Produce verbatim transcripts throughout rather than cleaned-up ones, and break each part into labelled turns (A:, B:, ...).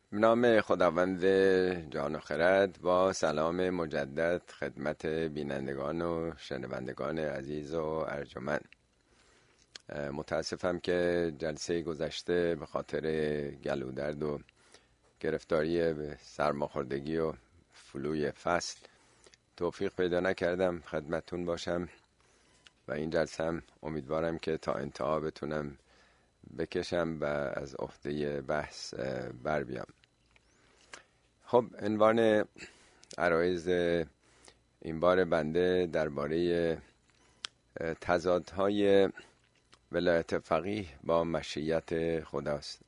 A: به نام خداوند جان و خرد، با سلام مجدد خدمت بینندگان و شنوندگان عزیز و ارجمند. متاسفم که جلسه گذشته به خاطر گلودرد و گرفتاری به سرماخوردگی و فلوی فصل توفیق پیدا نکردم خدمتون باشم و این جلسه هم امیدوارم که تا انتها بتونم بکشم و از عهده بحث بر بیام. خب، عنوان عرایض این بار بنده درباره تضادهای ولایت فقیه با مشیت خداست.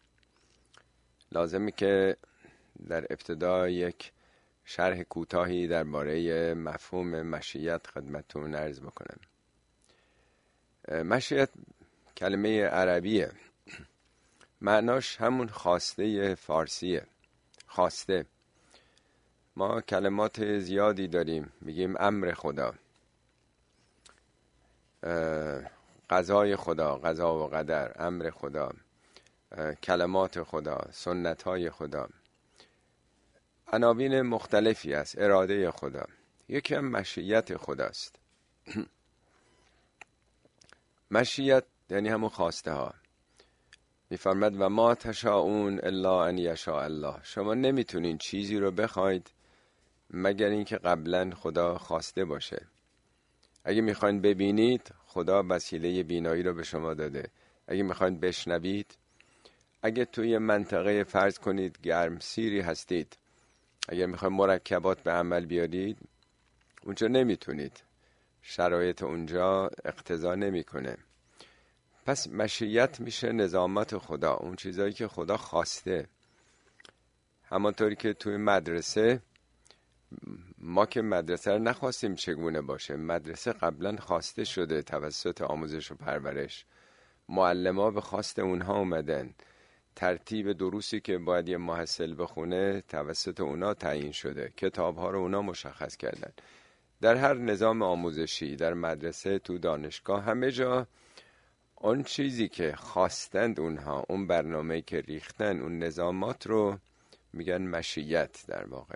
A: لازمی که در ابتدا یک شرح کوتاهی درباره مفهوم مشیت خدمتتون عرض بکنم. مشیت کلمه عربیه، معناش همون خواسته فارسیه. خواسته، ما کلمات زیادی داریم، میگیم امر خدا، قضای خدا، قضا و قدر، امر خدا، کلمات خدا، سنت های خدا، عناوین مختلفی است. اراده خدا، یکی هم مشیت خداست. مشیت یعنی همون خواسته ها. میفرماد و ما تشاءون الا ان یشاء الله، شما نمیتونین چیزی رو بخواید مگر اینکه قبلا خدا خواسته باشه. اگه میخواین ببینید، خدا وسیله بینایی رو به شما داده. اگه میخواین بشنوید، اگه توی منطقه فرض کنید گرم سیری هستید، اگر میخواین مرکبات به عمل بیارید، اونجا نمیتونید، شرایط اونجا اقتضا نمیکنه. پس مشیت میشه نظامت خدا، اون چیزایی که خدا خواسته. همانطوری که توی مدرسه، ما که مدرسه رو نخواستیم چگونه باشه، مدرسه قبلا خواسته شده توسط آموزش و پرورش. معلم‌ها به خواست اونها اومدن، ترتیب دروسی که باید یه محصل بخونه توسط اونا تعیین شده، کتاب‌ها رو اونا مشخص کردن. در هر نظام آموزشی، در مدرسه، تو دانشگاه، همه جا اون چیزی که خواستند اونها، اون برنامه‌ای که ریختن، اون نظامات رو میگن مشیت در واقع.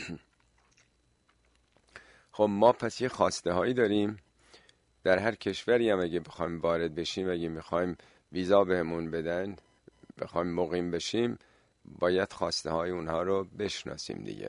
A: خب ما پس یه خواسته هایی داریم. در هر کشوری هم اگه بخوایم وارد بشیم، اگه میخوایم ویزا بهمون بدن، بخوایم مقیم بشیم، باید خواسته های اونها رو بشناسیم دیگه.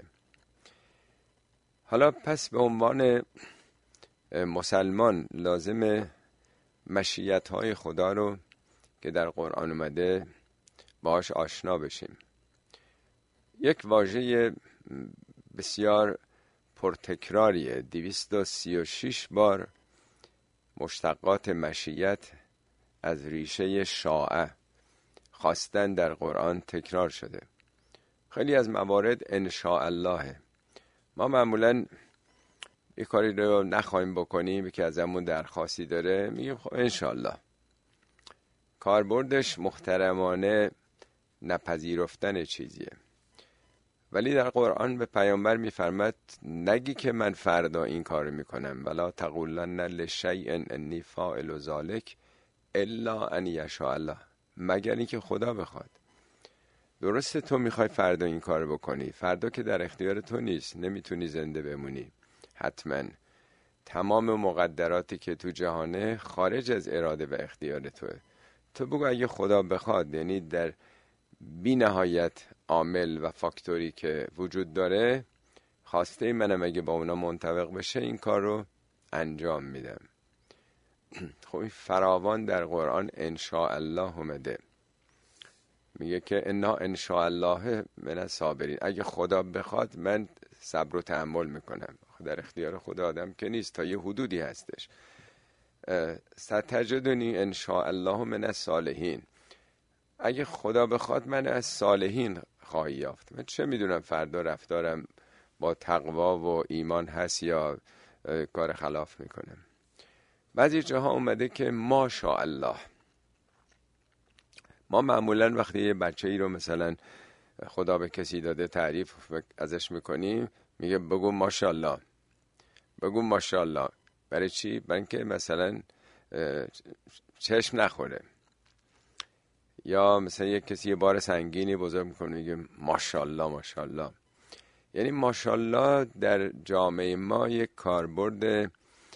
A: حالا پس به عنوان مسلمان لازمه مشیت های خدا رو که در قرآن اومده باهاش آشنا بشیم. یک واژه بسیار پرتکراریه، دویست و سی و شش بار مشتقات مشیت از ریشه شاء، خواستن، در قرآن تکرار شده. خیلی از موارد ان شاء الله. ما معمولاً یک کاری رو نخواهیم بکنیم که ازمون درخواستی داره، میگیم خب انشالله. کاربردش محترمانه نپذیرفتن چیزیه. ولی در قرآن به پیامبر میفرماد نگی که من فردا این کارو میکنم، ولا تقولن لشیء انی فاعل ذلک الا ان یشاء الله، مگر اینکه خدا بخواد. درسته تو میخوای فردا این کارو بکنی، فردا که در اختیار تو نیست، نمیتونی زنده بمونی. حتما تمام مقدراتی که تو جهانه خارج از اراده و اختیار توه. تو بگو اگه خدا بخواد، یعنی در بی نهایت عامل و فاکتوری که وجود داره، خواسته منم اگه با اونا منطبق بشه این کار رو انجام میدم. خب این فراوان در قرآن ان شاء الله اومده. میگه که انا ان شاء الله من الصابرین، اگه خدا بخواد من صبر و تحمل میکنم. در اختیار خدا آدم که نیست، تا یه حدودی هستش. ستجدنی ان شاء الله من الصالحین، اگه خدا بخواد من از صالحین خواهی یافت. من چه میدونم فردا رفتارم با تقوا و ایمان هست یا کار خلاف میکنم. بعضی جاها اومده که ما شاء الله. ما معمولا وقتی یه بچه ای رو مثلا خدا به کسی داده تعریف ازش میکنیم، میگه بگو ماشاءالله، بگو ماشاءالله. برای چی؟ برای اینکه مثلا چشم نخوره. یا مثلا یک کسی یه بار سنگینی بزرگ میکنه میگه ماشاءالله ماشاءالله. یعنی ماشاءالله در جامعه ما یک کاربرد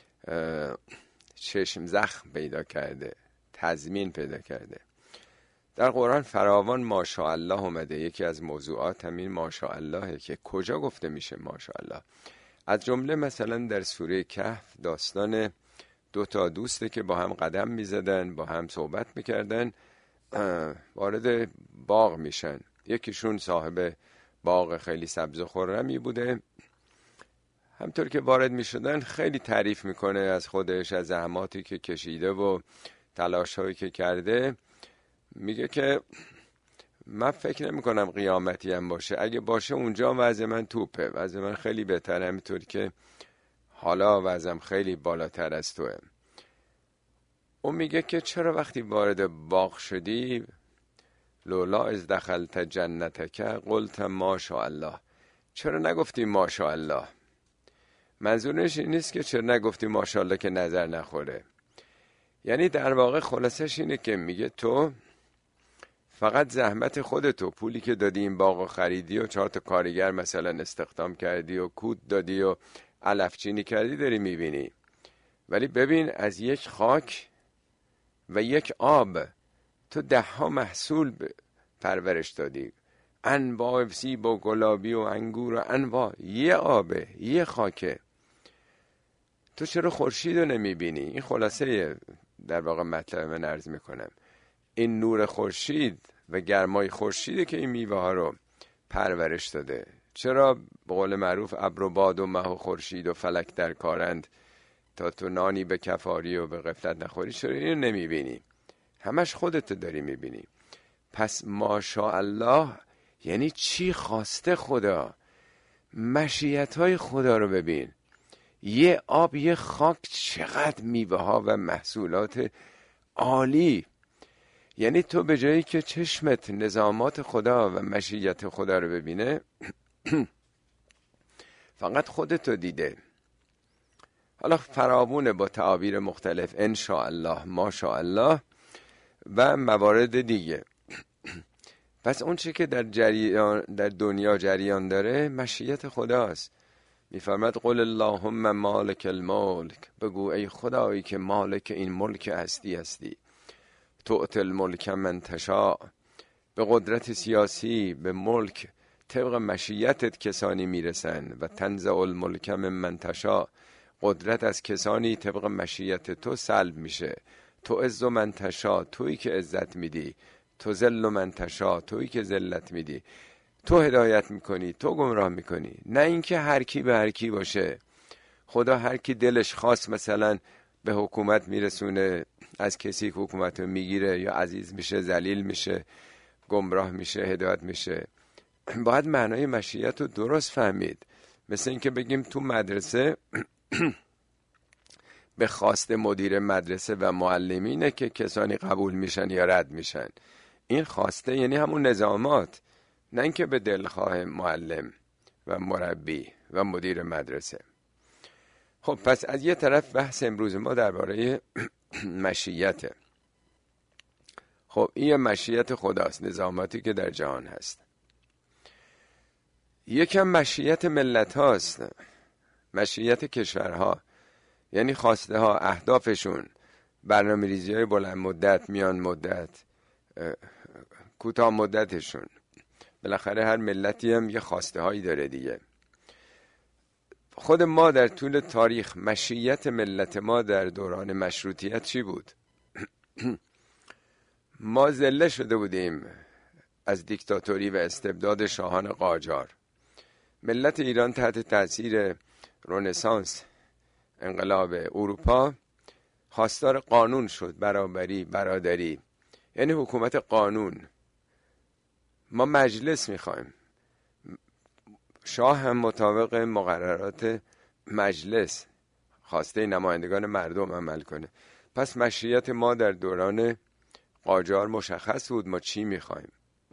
A: چشم زخم پیدا کرده، تضمین پیدا کرده. در قرآن فراوان ماشاءالله اومده. یکی از موضوعات همین ماشاءالله که کجا گفته میشه ماشاءالله. از جمله مثلا در سوره کهف داستان دو تا دوسته که با هم قدم میزدن، با هم صحبت میکردن، وارد باغ میشن. یکیشون صاحب باغ خیلی سبز و خرمی بوده. همطور که وارد میشدن خیلی تعریف میکنه از خودش، از زحماتی که کشیده و تلاشایی که کرده. میگه که من فکر نمی کنم قیامتی هم باشه، اگه باشه اونجا وضع من توپه، وضع من خیلی بهتره، همینطور که حالا وضعم خیلی بالاتر از توه. اون میگه که چرا وقتی وارد باغ شدی لولا از دخلت جنتک قلت ماشاءالله، چرا نگفتی ماشاءالله؟ منظورش این نیست که چرا نگفتی ماشاءالله که نظر نخوره. یعنی در واقع خلاصش اینه که میگه تو فقط زحمت خودتو، پولی که دادی این باغو خریدی و چهار تا کارگر مثلا استخدام کردی و کود دادی و علفچینی کردی داری میبینی، ولی ببین از یک خاک و یک آب تو ده ها محصول پرورش دادی، انواع سیب و گلابی و انگور و انواع، یه آبه، یه خاکه. تو چرا خورشید رو نمیبینی؟ این خلاصه در واقع مطلب من عرض میکنم. این نور خورشید و گرمای خورشیده که این میوه ها رو پرورش داده. چرا به قول معروف ابر و باد و مه و خورشید و فلک در کارند تا تو نانی به کفاری و به غفلت نخوری؟ چرا اینو نمیبینی؟ همش خودت داری میبینی. پس ماشاءالله یعنی چی خواسته خدا؟ مشیت های خدا رو ببین. یه آب، یه خاک، چقدر میوه ها و محصولات عالی. یعنی تو به جایی که چشمت نظامات خدا و مشیت خدا رو ببینه فقط خودتو دیده. حالا فراوونه با تعابیر مختلف، انشاءالله، ماشاءالله و موارد دیگه. پس اون چی که در جریان در دنیا جریان داره مشیت خداست. میفرماد قل اللهم مالک الملک، بگو ای خدایی که مالک این ملک هستی هستی، تؤتی الملک من تشاء، به قدرت سیاسی به ملک طبق مشیتت کسانی میرسن، و تنزع الملک من تشاء، قدرت از کسانی طبق مشیت تو سلب میشه. تو عز من تشاء، تویی که عزت میدی، تو ذل من تشاء، تویی که ذلت میدی. تو هدایت میکنی، تو گمراه میکنی، نه اینکه هر کی به هر کی باشه. خدا هر کی دلش خواست مثلا به حکومت میرسونه، از کسی که حکومت رو میگیره یا عزیز میشه، ذلیل میشه، گمراه میشه، هدایت میشه. باید معنای مشیت رو درست فهمید. مثل اینکه بگیم تو مدرسه به خواست مدیر مدرسه و معلمینه که کسانی قبول میشن یا رد میشن. این خواسته یعنی همون نظامات، نه اینکه به دلخواه معلم و مربی و مدیر مدرسه. خب پس از یه طرف بحث امروز ما درباره مشیته. خب این مشیت خداست، نظاماتی که در جهان هست. یکم مشیت ملت هاست، مشیت کشورها، یعنی خواسته ها، اهدافشون، برنامه ریزی های بلند مدت، میان مدت، کوتاه مدتشون. بالاخره هر ملتی هم یه خواسته هایی داره دیگه. خود ما در طول تاریخ مشیت ملت ما در دوران مشروطیت چی بود؟ ما ذله شده بودیم از دیکتاتوری و استبداد شاهان قاجار. ملت ایران تحت تاثیر رنسانس، انقلاب اروپا، خواستار قانون شد، برابری، برادری، یعنی حکومت قانون. ما مجلس میخوایم، شاه هم مطابق مقررات مجلس، خواسته نمایندگان مردم عمل کنه. پس مشیت ما در دوران قاجار مشخص بود ما چی میخوایم.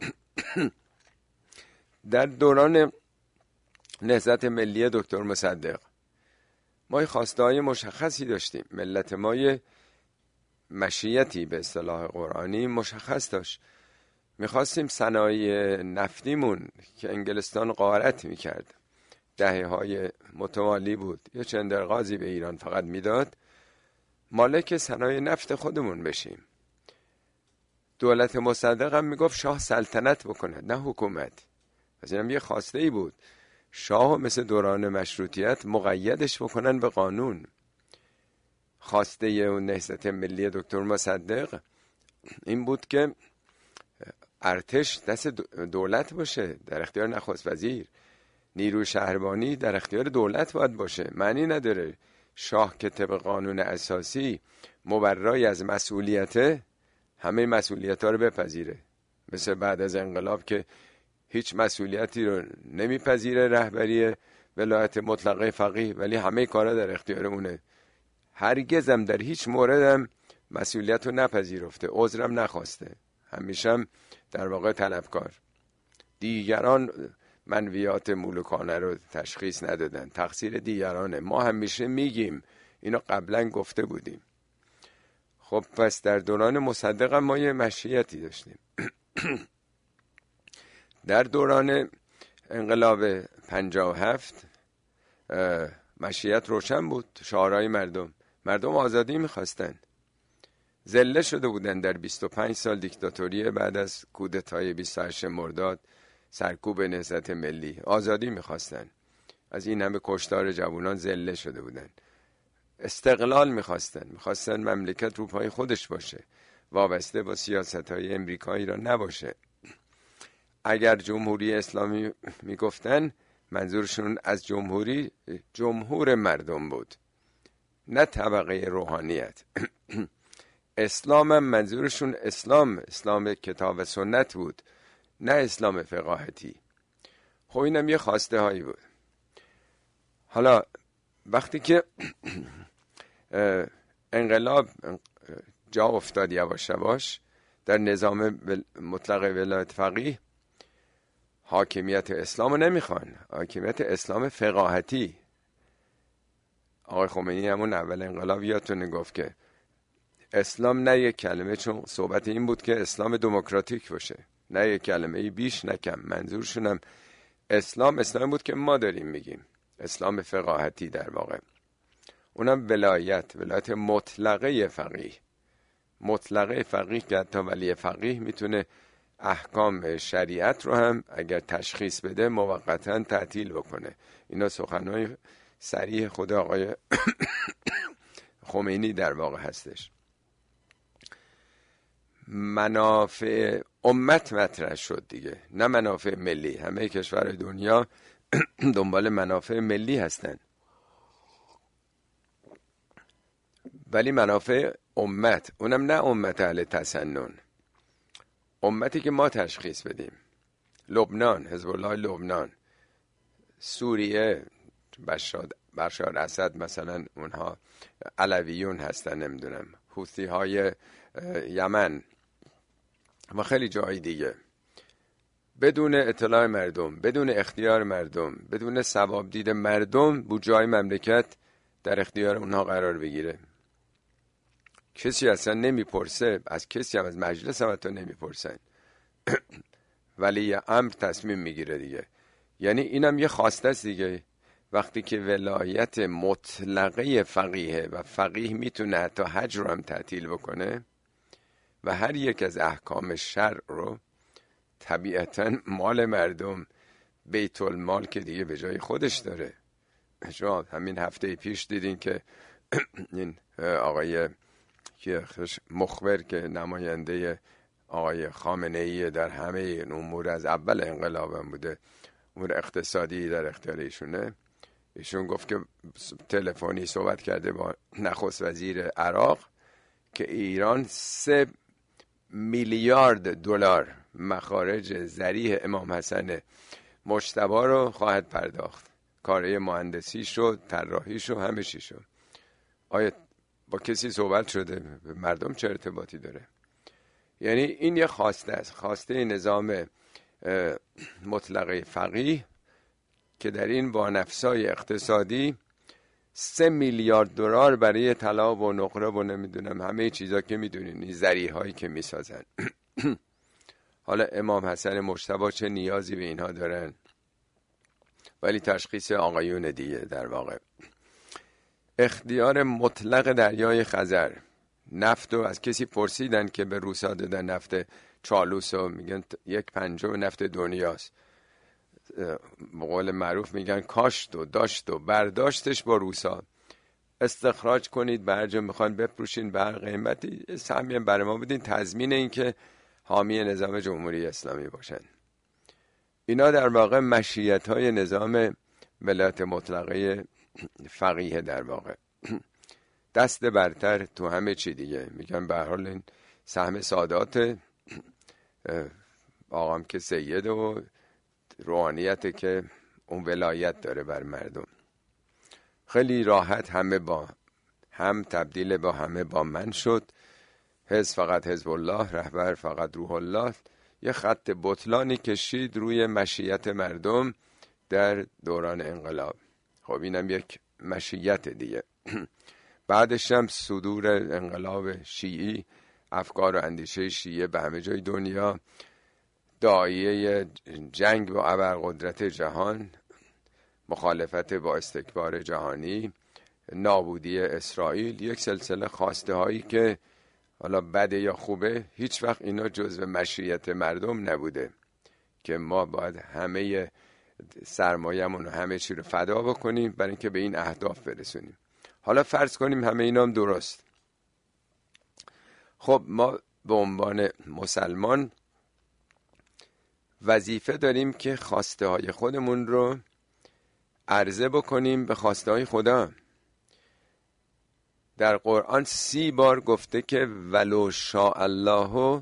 A: در دوران نهضت ملی دکتر مصدق ما خواسته های مشخصی داشتیم. ملت ما مشیتی به اصطلاح قرآنی مشخص داشت. میخواستیم صنایع نفتیمون که انگلستان غارت میکرد، دهه های متوالی بود، یه چندرغازی به ایران فقط میداد، مالک صنایع نفت خودمون بشیم. دولت مصدق هم میگفت شاه سلطنت بکنه نه حکومت. پس اینم یه خواسته ای بود، شاه مثل دوران مشروطیت مقیدش بکنن به قانون. خواسته اون نهضت ملی دکتر مصدق این بود که ارتش دست دولت باشه، در اختیار نخست وزیر. نیروی شهربانی در اختیار دولت باید باشه. معنی نداره شاه که طبق قانون اساسی مبرای از مسئولیته همه مسئولیت ها رو بپذیره، مثل بعد از انقلاب که هیچ مسئولیتی رو نمیپذیره رهبری ولایت مطلقه فقیه، ولی همه کارا در اختیار اونه. هرگز هم در هیچ موردم مسئولیت رو نپذیرفته، عذرم نخواسته، همیشه هم در واقع طلبکار. دیگران منویات ملوکانه رو تشخیص ندادن، تقصیر دیگرانه. ما همیشه میگیم، اینو قبلا گفته بودیم. خب پس در دوران مصدق هم ما یه مشیتی داشتیم. در دوران انقلاب پنجاه و هفت مشیت روشن بود، شعارهای مردم مردم آزادی میخواستن، ذله شده بودن در بیست و پنج سال دیکتاتوری بعد از کودتای بیست و هشتم مرداد، سرکوب نهضت ملی، آزادی میخواستن. از این همه کشتار جوانان ذله شده بودن، استقلال میخواستن، میخواستن مملکت رو پای خودش باشه، وابسته با سیاستهای امریکایی را نباشه. اگر جمهوری اسلامی میگفتن منظورشون از جمهوری جمهور مردم بود، نه طبقه روحانیت. اسلام هم منظورشون اسلام اسلام کتاب و سنت بود، نه اسلام فقاهتی. خب اینم یه خواسته هایی بود. حالا وقتی که انقلاب جا افتاد یواش یواش در نظام مطلق ولایت فقیه، حاکمیت اسلام رو نمیخوان، حاکمیت اسلام فقاهتی. آقای خمینی همون اول انقلاب یادتونه گفت که اسلام نه یک کلمه، چون صحبت این بود که اسلام دموکراتیک باشه، نه یک کلمه بیش نه کم. منظورشون هم اسلام اسلام بود که ما داریم میگیم، اسلام فقاهتی در واقع. اونم ولایت، ولایت مطلقه فقیه. مطلقه فقیه که حتی ولی فقیه میتونه احکام شریعت رو هم اگر تشخیص بده موقتا تعطیل بکنه. اینا سخنهای صریح خود آقای خمینی در واقع هستش. منافع امت مطرح شد دیگه، نه منافع ملی. همه کشورهای دنیا دنبال منافع ملی هستن، ولی منافع امت، اونم نه امت اهل تسنن، امتی که ما تشخیص بدیم. لبنان، حزب الله لبنان، سوریه، بشار بشار اسد مثلا، اونها علویون هستن، نمیدونم حوثی های یمن و خیلی جای دیگه، بدون اطلاع مردم، بدون اختیار مردم، بدون ثواب دید مردم، بودجه های مملکت در اختیار اونها قرار بگیره. کسی اصلا نمیپرسه، از کسی هم از مجلس هم حتی نمیپرسن. ولی امر تصمیم میگیره دیگه. یعنی اینم یه خواسته است دیگه. وقتی که ولایت مطلقه فقیه و فقیه میتونه حتی حج رو هم تعطیل بکنه و هر یک از احکام شرع رو، طبیعتا مال مردم، بیت المال که دیگه به جای خودش داره. شما همین هفته پیش دیدین که این آقای مخبر که نماینده آقای خامنه ای در همه امور از اول انقلابم بوده، امور اقتصادی در اختیار ایشونه، ایشون گفت که تلفنی صحبت کرده با نخست وزیر عراق که ایران سه میلیارد دلار مخارج ذریح امام حسن مجتبی رو خواهد پرداخت، کاره مهندسیش و طراحیش و همه چیش رو. آیا با کسی صحبت شده؟ مردم چه ارتباطی داره؟ یعنی این یه خواسته است، خواسته نظام مطلقه فقیه که در این وانفسای اقتصادی سه میلیارد دلار برای طلا و نقره و نمیدونم همه چیزا که میدونین، ذریح هایی که میسازن. حالا امام حسن مجتبی چه نیازی به اینها دارن؟ ولی تشخیص آقایون دیگه. در واقع اختیار مطلق دریای خزر، نفت رو از کسی پرسیدن که به روسا دادن نفت چالوس و میگن یک پنجم نفت دنیاست. به قول معروف میگن کاشت و داشت و برداشتش با روسا. استخراج کنید، برجا میخوان بپروشین به هر قیمتی، سهمی برای ما بدین، تضمین این که حامی نظام جمهوری اسلامی باشن. اینا در واقع مشیت های نظام ولایت مطلقه فقیه. در واقع دست برتر تو همه چی دیگه. میگن به هر حال این سهم سادات آقام که سید و روحانیت که اون ولایت داره بر مردم. خیلی راحت همه با هم تبدیل با همه با من شد. حزب فقط حزب الله، رهبر فقط روح الله. یه خط بطلانی کشید روی مشیت مردم در دوران انقلاب. خب اینم یک مشیت دیگه. بعدش هم صدور انقلاب شیعی، افکار و اندیشه شیعه به همه جای دنیا، داعیه جنگ با ابرقدرت جهان، مخالفت با استکبار جهانی، نابودی اسرائیل، یک سلسله خواسته هایی که حالا بده یا خوبه هیچ وقت اینا جزو مشیت مردم نبوده که ما باید همه سرمایه‌مون و همه چی رو فدا بکنیم برای اینکه به این اهداف برسونیم. حالا فرض کنیم همه اینا هم درست. خب ما به عنوان مسلمان وظیفه داریم که خواسته های خودمون رو عرضه بکنیم به خواسته های خدا. در قرآن سی بار گفته که ولو شاء الله،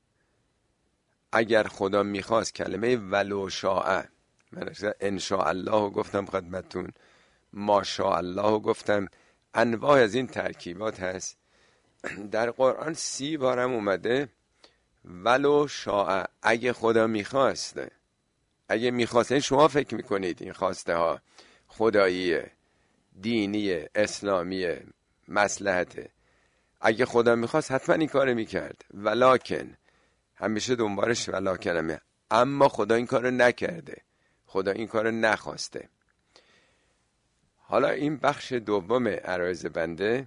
A: اگر خدا میخواست. کلمه ولو شاء، من ان شاء الله گفتم خدمتون، ما شاء الله گفتم، انواع از این ترکیبات هست. در قرآن سی بارم اومده ولو شاء، اگه خدا میخواست. اگه میخواست، این شما فکر میکنید این خواسته ها خداییه، دینیه، اسلامیه، مصلحته. اگه خدا میخواست حتما این کار میکرد. ولکن، همیشه دنبالش ولکن همه. اما خدا این کار نکرده، خدا این کار نخواسته. حالا این بخش دوم عرایض بنده،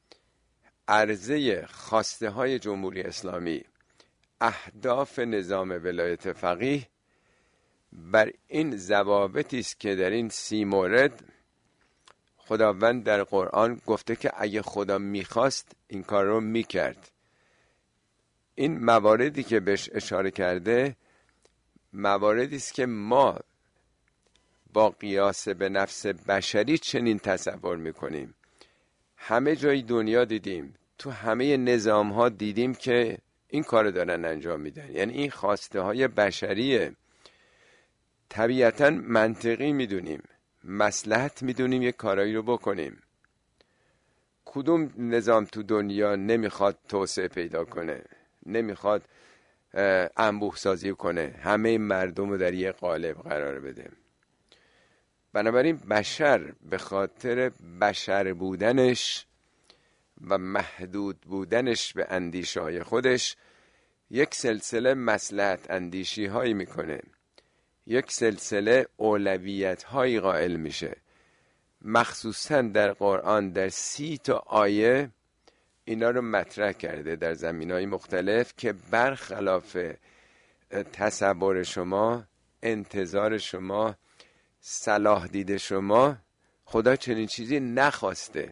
A: عرضه خواسته های جمهوری اسلامی، اهداف نظام ولایت فقیه بر این ضوابطی است که در این سی مورد خداوند در قرآن گفته که اگه خدا میخواست این کار رو میکرد. این مواردی که بهش اشاره کرده مواردی است که ما با قیاس به نفس بشری چنین تصور میکنیم. همه جای دنیا دیدیم، تو همه نظام ها دیدیم که این کار دارن انجام میدن. یعنی این خواسته های بشریه. طبیعتا منطقی میدونیم، مصلحت میدونیم یک کارایی رو بکنیم. کدوم نظام تو دنیا نمیخواد توسعه پیدا کنه، نمیخواد انبوه سازی کنه، همه مردم رو در یه قالب قرار بده؟ بنابراین بشر به خاطر بشر بودنش و محدود بودنش به اندیشه های خودش یک سلسله مصلحت اندیشی هایی میکنه، یک سلسله اولویت هایی قائل میشه. مخصوصا در قرآن در سی تا آیه اینا رو مطرح کرده در زمینهای مختلف که برخلاف تصور شما، انتظار شما، صلاح دید شما، خدا چنین چیزی نخواسته.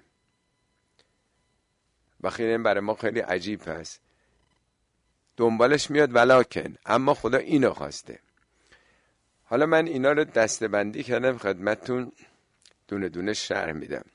A: و خیلی برای ما خیلی عجیب هست. دنبالش میاد ولکن، اما خدا اینو خواسته. حالا من اینا رو دسته‌بندی کردم خدمتتون، دونه دونه شرح میدم.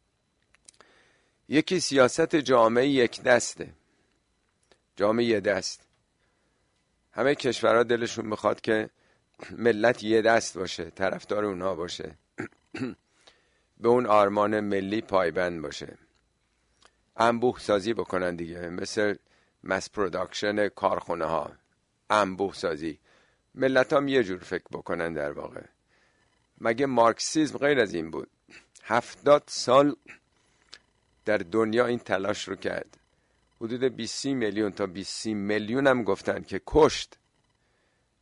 A: یکی سیاست جامعه یک دسته، جامعه یک دست. همه کشورها دلشون میخواد که ملت یه دست باشه، طرفدار اونها باشه، به اون آرمان ملی پایبند باشه، انبوه سازی بکنن دیگه، مثل مس پروداکشن کارخونه ها، انبوه سازی. ملت هم یه جور فکر بکنن در واقع. مگه مارکسیسم غیر از این بود؟ هفتاد سال در دنیا این تلاش رو کرد. حدود بیست میلیون تا بیست میلیون هم گفتن که کشت.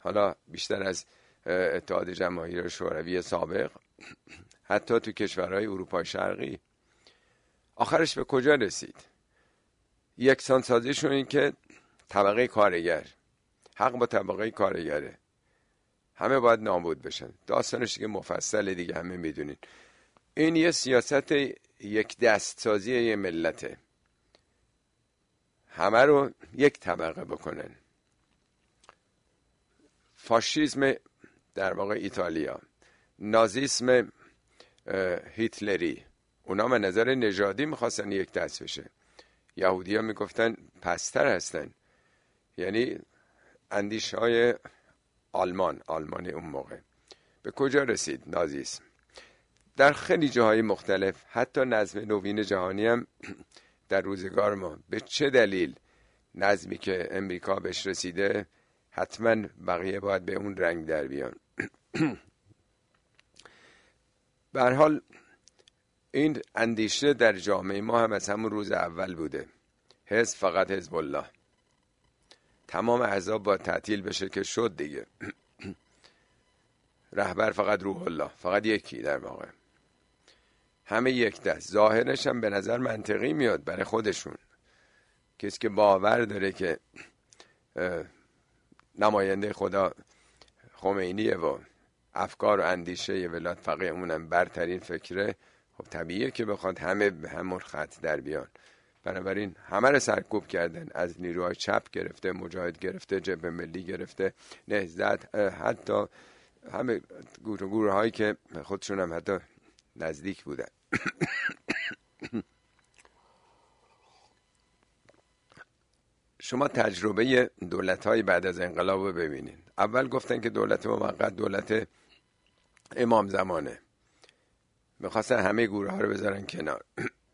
A: حالا بیشتر از اتحاد جماهیر شوروی سابق، حتی تو کشورهای اروپای شرقی. آخرش به کجا رسید؟ یکسان سازیشون این که طبقه کارگر، حق با طبقه کارگره، همه باید نابود بشن. داستانش دیگه مفصله دیگه، همه میدونین. این یه سیاست یک دست سازی یه ملته، همه رو یک طبقه بکنن. فاشیسم در واقع ایتالیا، نازیسم هیتلری، اونا به نظر نژادی میخواستن یک دست بشه. یهودی ها میگفتن پستر هستن. یعنی اندیشه های آلمان آلمانی اون موقع به کجا رسید نازیسم؟ در خیلی جاهای مختلف، حتی نظم نوین جهانی هم در روزگار ما. به چه دلیل نظمی که امریکا بهش رسیده حتما بقیه باید به اون رنگ در بیان؟ به هر حال این اندیشه در جامعه ما هم از همون روز اول بوده. حزب فقط حزب الله، تمام احزاب باید تعطیل بشه که شد دیگه. رهبر فقط روح الله، فقط یکی در واقع، همه یک دست. ظاهرش هم به نظر منطقی میاد برای خودشون. کسی که باور داره که نماینده خدا خمینیه و افکار و اندیشه ولایت فقیه اونم برترین فکره، خب طبیعیه که بخواد همه به همون خط در بیان. بنابراین همه رو سرکوب کردن، از نیروهای چپ گرفته، مجاهد گرفته، جبهه ملی گرفته، نهضت، حتی همه گروه گروه هایی که خودشون هم حتی نزدیک بودن. شما تجربه دولت های بعد از انقلاب رو ببینید. اول گفتن که دولت موقت دولت امام زمانه، میخواستن همه گروه ها رو بذارن کنار.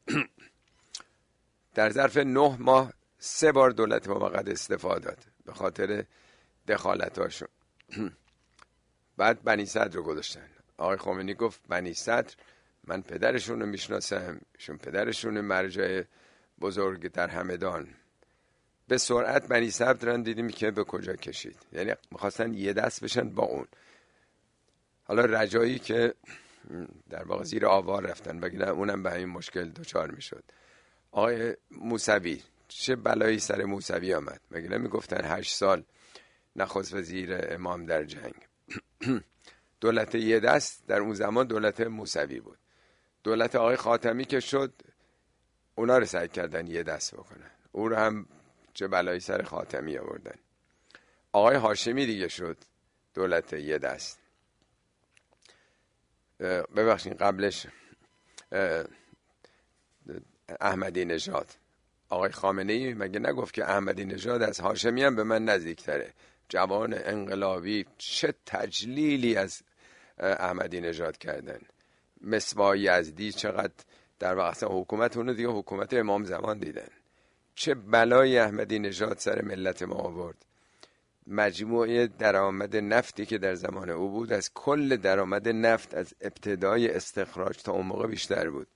A: در ظرف نه ماه سه بار دولت موقت استفاده داد به خاطر دخالتاشون. بعد بنی صدر رو گذاشتن. آقای خمینی گفت بنی صدر من پدرشون رو میشناسم، شون پدرشون مرجع بزرگ در همدان. به سرعت بنی صدر رو دیدیم که به کجا کشید. یعنی میخواستن یه دست بشن با اون. حالا رجایی که در واقع زیر آوار رفتن، بگیرن اونم به همین مشکل دچار میشد. آقای موسوی، چه بلایی سر موسوی آمد؟ مگه نمیگفتن هشت سال نخست وزیر امام در جنگ؟ دولت یه دست در اون زمان دولت موسوی بود. دولت آقای خاتمی که شد، اونا رو سعی کردن یه دست بکنن، او رو هم چه بلایی سر خاتمی آوردن. آقای هاشمی دیگه شد دولت یه دست. ببخشید قبلش احمدی نژاد. آقای خامنه‌ای مگه نگفت که احمدی نژاد از هاشمی هم به من نزدیکتره؟ جوان انقلابی، چه تجلیلی از احمدی نژاد کردن. مصباح یزدی چقدر در واقع حکومت اونو دیگه حکومت امام زمان دیدن. چه بلای احمدی نژاد سر ملت ما آورد. مجموعه درآمد نفتی که در زمان او بود از کل درآمد نفت از ابتدای استخراج تا اون موقع بیشتر بود.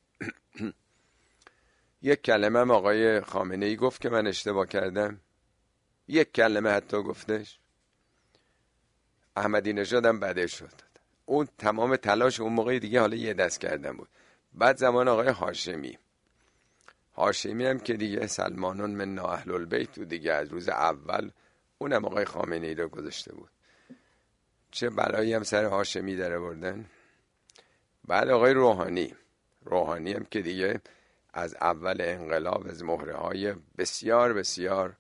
A: یک کلمه هم آقای خامنه‌ای گفت که من اشتباه کردم؟ یک کلمه حتی گفتش؟ احمدی نژاد هم بده شد. اون تمام تلاش اون موقع دیگه حالا یه دست کردن بود. بعد زمان آقای هاشمی هاشمی هم که دیگه سلمانون من اهل البیت و دیگه از روز اول اونم آقای خامنه‌ای رو گذاشته بود. چه بلایی هم سر هاشمی در آوردن. بعد آقای روحانی روحانی هم که دیگه از اول انقلاب از مهره های بسیار بسیار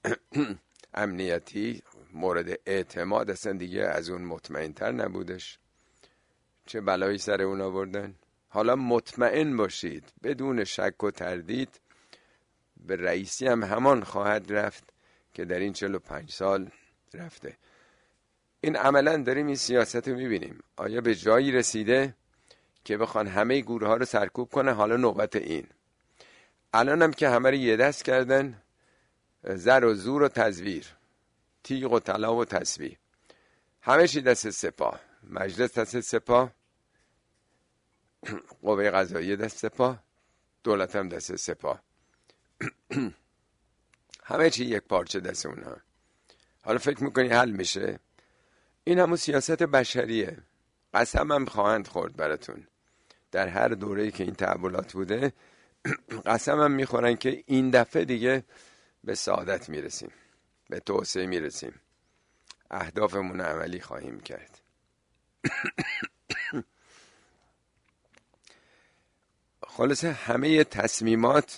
A: امنیتی مورد اعتماد اصلا دیگه از اون مطمئن‌تر نبودش. چه بلایی سر اون آوردن. حالا مطمئن باشید بدون شک و تردید به رئیسی هم همان خواهد رفت که در این چهل و پنج سال رفته. این عملا داریم این سیاست رو میبینیم. آیا به جایی رسیده که بخوان همه گروه ها رو سرکوب کنه؟ حالا نوبت این. الان هم که همه رو یه دست کردن، زر و زور و تزویر، تیغ و طلا و تسبیح، همه چی دست سپاه، مجلس دست سپاه، قوه قضاییه دست سپاه، دولت هم دست سپاه. همه چی یک پارچه دست اونها. حالا فکر میکنی حل میشه؟ این همون سیاست بشریه. قسمم خواهند خورد براتون در هر دوره‌ای که این تحولات بوده. قسمم میخورن که این دفعه دیگه به سعادت میرسیم، به توسعه میرسیم، اهدافمون عملی خواهیم کرد. خلاصه همه تصمیمات،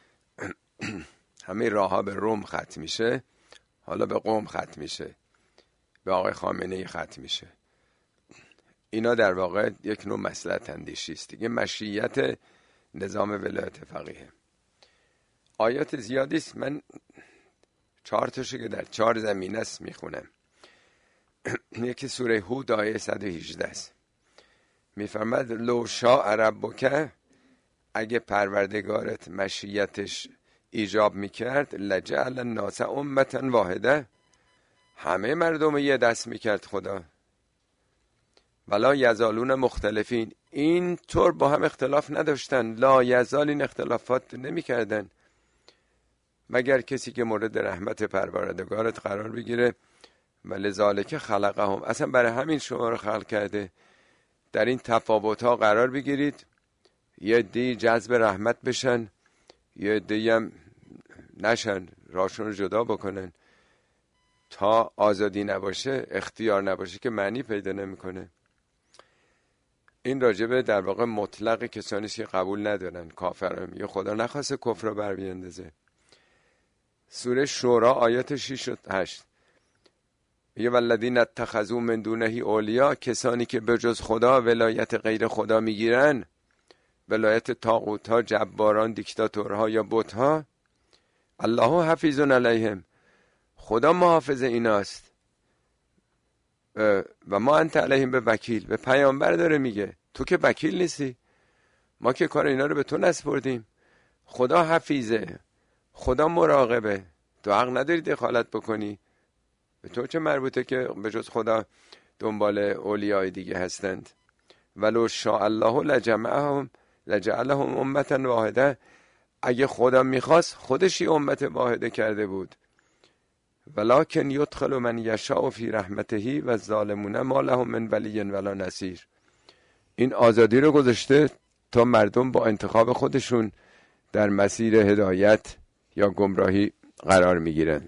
A: همه راهها به روم ختم میشه، حالا به قم ختم میشه، به آقای خامنه‌ای ختم میشه. اینا در واقع یک نوع مصلحت اندیشی است دیگه، مشیت نظام ولایت فقیه. آیات زیادی است، من چهار تاشو که در چهار زمینه است میخونم. یکی سوره هود آیه صد و هجده است، میفرماد لو شاء ربک، اگه پروردگارت مشیتش ایجاب میکرد، لجعل الناس امة واحده، همه مردم یه دست میکرد خدا. ولا یزالون مختلفین، این طور با هم اختلاف نداشتن، لا یزال این اختلافات نمیکردن، مگر کسی که مورد رحمت پروردگارت قرار بگیره. ولذالک خلقهم، اصلا برای همین شما رو خلق کرده، در این تفاوت ها قرار بگیرید، یه دی جذب رحمت بشن، یه دی هم نشن، راشون رو جدا بکنن. تا آزادی نباشه، اختیار نباشه که معنی پیدا نمیکنه. این راجبه در واقع مطلق کسانی که قبول ندارن، کافرن، یا خدا نخواسته کفر رو بر بیندازه. سوره شورا آیات شش و هشت، یه والذین اتخذوا من دونه اولیا، کسانی که به جز خدا ولایت غیر خدا میگیرن، ولایت طاغوت ها، جباران، دیکتاتورها یا بت ها، الله حفیظ علیهم، خدا محافظ ایناست. و ما انت علیهم به وکیل، به پیامبر داره میگه تو که وکیل نیستی، ما که کار اینا رو به تو نسپردیم. خدا حفیظه، خدا مراقبه، تو حق نداری دخالت بکنی. به تو چه مربوطه که به جز خدا دنبال اولیای دیگه هستند. ولو شاء الله لجمعهم لجعلهم امة واحده، اگه خدا میخواست خودش یه امت واحده کرده بود. ولکن یدخل من یشاء فی رحمته و الظالمون ما لهم من ولی ولا نصیر. این آزادی رو گذاشته تا مردم با انتخاب خودشون در مسیر هدایت یا گمراهی قرار میگیرن.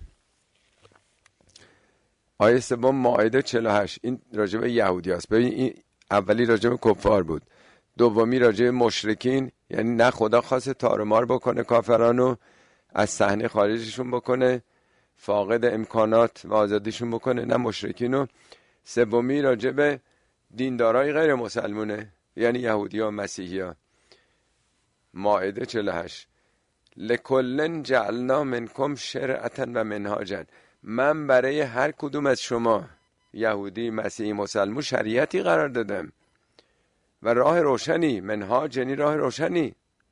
A: آیه سوم مائده چهل و هشت، این راجع به یهودی است. ببین این اولی راجع به کفار بود، دومی راجع به مشرکین، یعنی نه خدا خواست تارمار بکنه کافرانو، از صحنه خارجشون بکنه، فاقد امکانات و آزادیشون بکنه، نه مشرکینو. سومی راجع به دیندارای غیر مسلمونه، یعنی یهودی ها و مسیحی ها. مائده چهل و هشت، لکلن جعلنا منکم شرعتا و منهاجا، من برای هر کدوم از شما یهودی، مسیحی، مسلمون شریعتی قرار دادم و راه روشنی، منهاج یعنی راه روشنی.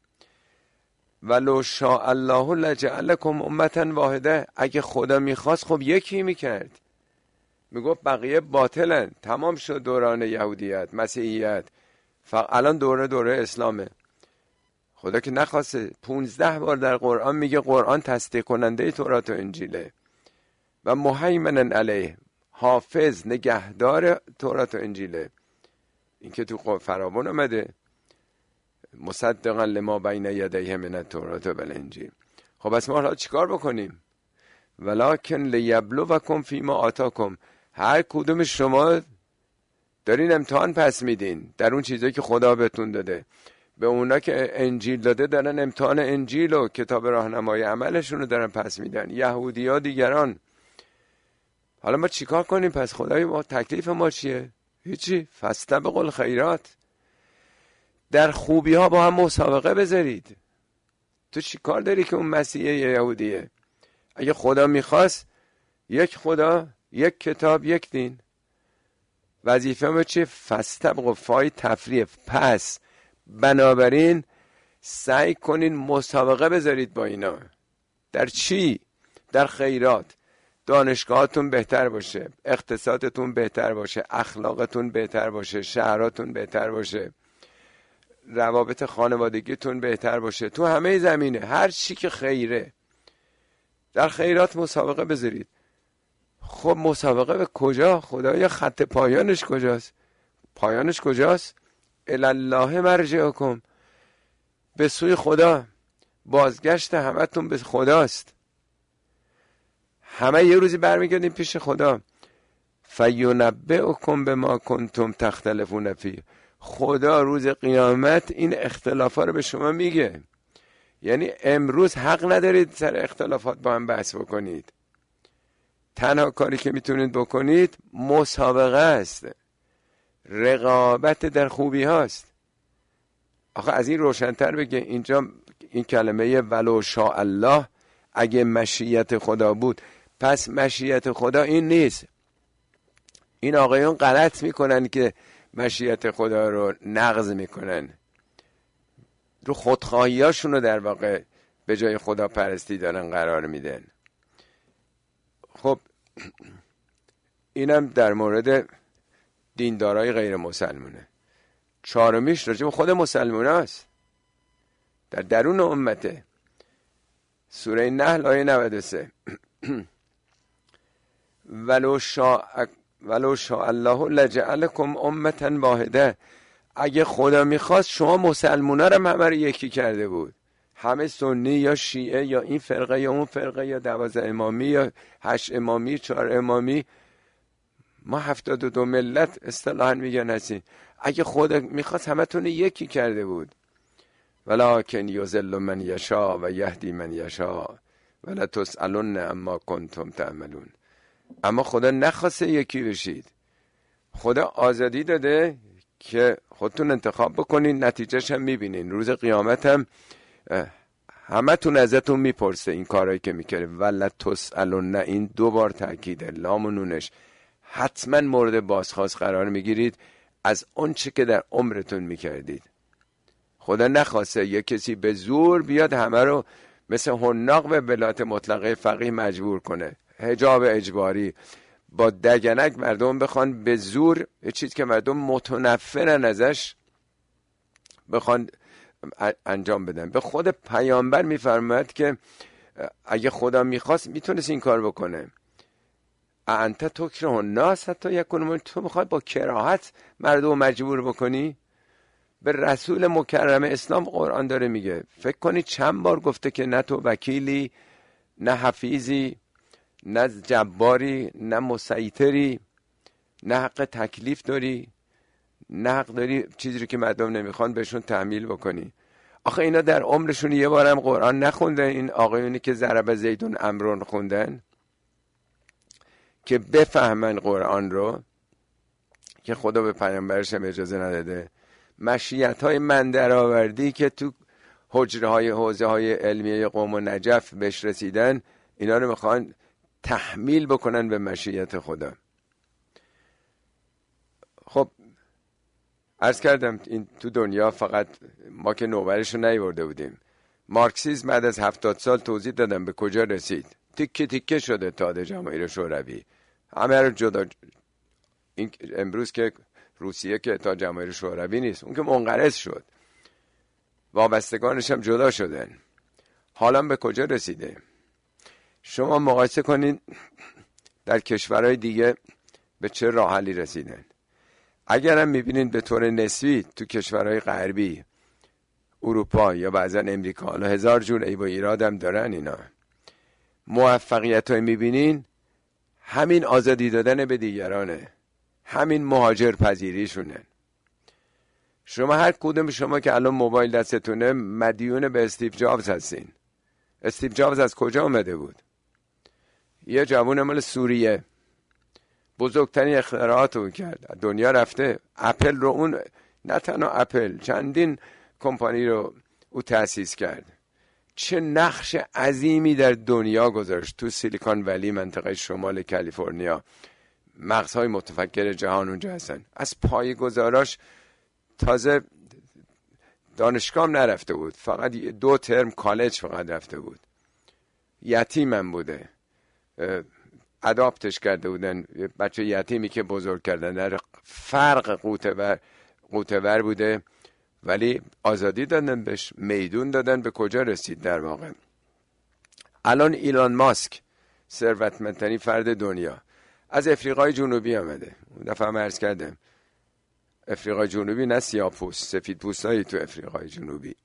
A: ولو شاء الله لجعلکم امة واحده، اگه خدا میخواست خب یکی میکرد، میگفت بقیه باطلن، تمام شد دوران یهودیت، مسیحیت، فقط الان دوره دوره اسلامه. خدا که نخواسته. پونزده بار در قرآن میگه قرآن تصدیق کننده تورات و انجیله و مهیمن علیه، حافظ، نگهدار تورات و انجیله. این که تو فراوان آمده، مصدقا لما بین یدیه من التوراة و الانجیل. خب بس ما حالا چیکار بکنیم؟ ولکن لیبلوکم فیما آتاکم، هر کدوم شما دارین امتحان پس میدین در اون چیزایی که خدا بهتون داده. به اونا که انجیل داده دارن امتحان انجیل و کتاب راهنمای عملشون رو دارن پس میدن، یهودی ها دیگران. حالا ما چیکار کنیم پس؟ خدای ما تکلیف ما چیه؟ هیچی. فاستبقوا الخیرات، در خوبی ها با هم مسابقه بذارید. تو چی کار داری که اون مسیحه یهودیه؟ اگه خدا میخواست یک خدا، یک کتاب، یک دین. وظیفه ما چیه؟ فاستبقوا، فای تفریح، پس بنابراین سعی کنین مسابقه بذارید با اینا. در چی؟ در خیرات. دانشگاهاتون بهتر باشه، اقتصادتون بهتر باشه، اخلاقتون بهتر باشه، شهراتون بهتر باشه، روابط خانوادگیتون بهتر باشه، تو همه زمینه هر چی که خیره در خیرات مسابقه بذارید. خب مسابقه به کجا؟ خدایا خط پایانش کجاست؟ پایانش کجاست؟ الالله مرجعکم، به سوی خدا بازگشت همتون به خداست. همه یه روزی برمیگردیم پیش خدا. فینبئکم بما کنتم تختلفون فیه، خدا روز قیامت این اختلافا رو به شما میگه. یعنی امروز حق ندارید سر اختلافات با هم بحث بکنید. تنها کاری که میتونید بکنید مسابقه است، رقابت در خوبی هاست. آخه از این روشن‌تر بگه اینجا این کلمه ولو شاء الله، اگه مشیت خدا بود، پس مشیت خدا این نیست. این آقایون غلط میکنن که مشیت خدا رو نقض میکنن، رو خودخواهیاشون رو در واقع به جای خدا پرستی دارن قرار میدن. خب اینم در مورد دیندارای غیر مسلمونه. چهارمیش راجع به خود مسلمان هست، در درون امته. سوره نحل آیه نود و سه ولو شاء ولو شاء الله لجعلکم امة واحده، اگه خدا میخواست شما مسلمونا رو همه رو یکی کرده بود، همه سنی یا شیعه یا این فرقه یا اون فرقه یا دوازده امامی یا هشت امامی چهار امامی، ما هفتاد و دو ملت اصطلاحاً میگن هستیم. اگه خدا میخواست همه تون یکی کرده بود. ولکن یضل من یشاء و یهدی من یشاء ولا تسألن عما کنتم تعملون. اما خدا نخواسته یکی بشید، خدا آزادی داده که خودتون انتخاب بکنین، نتیجهش هم میبینین. روز قیامت هم همه تون ازتون میپرسه این کارهایی که میکرده. ولا تسألن، این دو بار تأکیده، لام و نونش. حتما مورد بازخواست قرار میگیرید از اون چه که در عمرتون میکردید. خدا نخواسته یک کسی به زور بیاد همه رو مثل حناق به ولایت مطلقه فقیه مجبور کنه، حجاب اجباری، با دگنک مردم بخوان به زور یه چیز که مردم متنفرن ازش بخوان انجام بدن. به خود پیامبر میفرماید که اگه خدا میخواست میتونست این کار بکنه. انت تکره الناس حتی یکونوا، تو میخوای با کراهت مردم مجبور بکنی؟ به رسول مکرم اسلام قرآن داره میگه، فکر کنی چند بار گفته که نه تو وکیلی، نه حفیظی، نه جباری، نه مسیطری، نه حق تکلیف داری، نه حق داری چیزی رو که مردم نمیخوان بهشون تحمیل بکنی. آخه اینا در عمرشون یه بارم قرآن نخوندن؟ این آقایونی که ضرب زیدون امرون خوندن که بفهمن قرآن رو، که خدا به پیامبرش هم اجازه نداده. مشیت های من درآوردی که تو حجره های حوزه های علمیه قوم و نجف بهش رسیدن، اینا رو میخوان تحمیل بکنن به مشیت خدا. خب عرض کردم این تو دنیا فقط ما که نوبرش رو نیورده بودیم. مارکسیسم بعد از هفتاد سال توضیح دادم به کجا رسید. تیکه تیکه شده اتحاد جماهیر شوروی، همه رو جدا. این امروز که روسیه که اتحاد جماهیر شوروی نیست، اون که منقرض شد، وابستگانش هم جدا شدن. حالا به کجا رسیده؟ شما مقایسه کنین در کشورهای دیگه به چه راه حلی رسیدن. اگرم میبینین به طور نسبی تو کشورهای غربی، اروپا یا بعضا امریکا، حالا هزار جور عیب و ایراد هم دارن اینا، موفقیت های میبینین همین آزادی دادن به دیگرانه، همین مهاجر پذیریشونه. شما هر کدوم شما که الان موبایل دستتونه مدیون به استیو جابز هستین. استیو جابز از کجا آمده بود؟ یه جوون مال سوریه، بزرگترین اختراعات رو کرد، دنیا رفته. اپل رو اون، نه تنها اپل، چندین کمپانی رو او تأسیس کرد. چه نقش عظیمی در دنیا گذاشت. تو سیلیکون ولی، منطقه شمال کالیفرنیا، مغزهای متفکر جهان اونجا هستن. از پایه‌گذاراش تازه دانشگاه نرفته بود، فقط دو ترم کالج فقط رفته بود، یتیمم بوده، اداپتش کرده بودن، بچه یتیمی که بزرگ کردن، در فرق قوتور قوتور بوده، ولی آزادی دادن بهش، میدون دادن. به کجا رسید در واقع؟ الان ایلان ماسک ثروتمندترین فرد دنیا، از افریقای جنوبی آمده. اون دفعه هم عرض کردم افریقای جنوبی نه سیاه پوست، سفید پوست هایی تو افریقای جنوبی.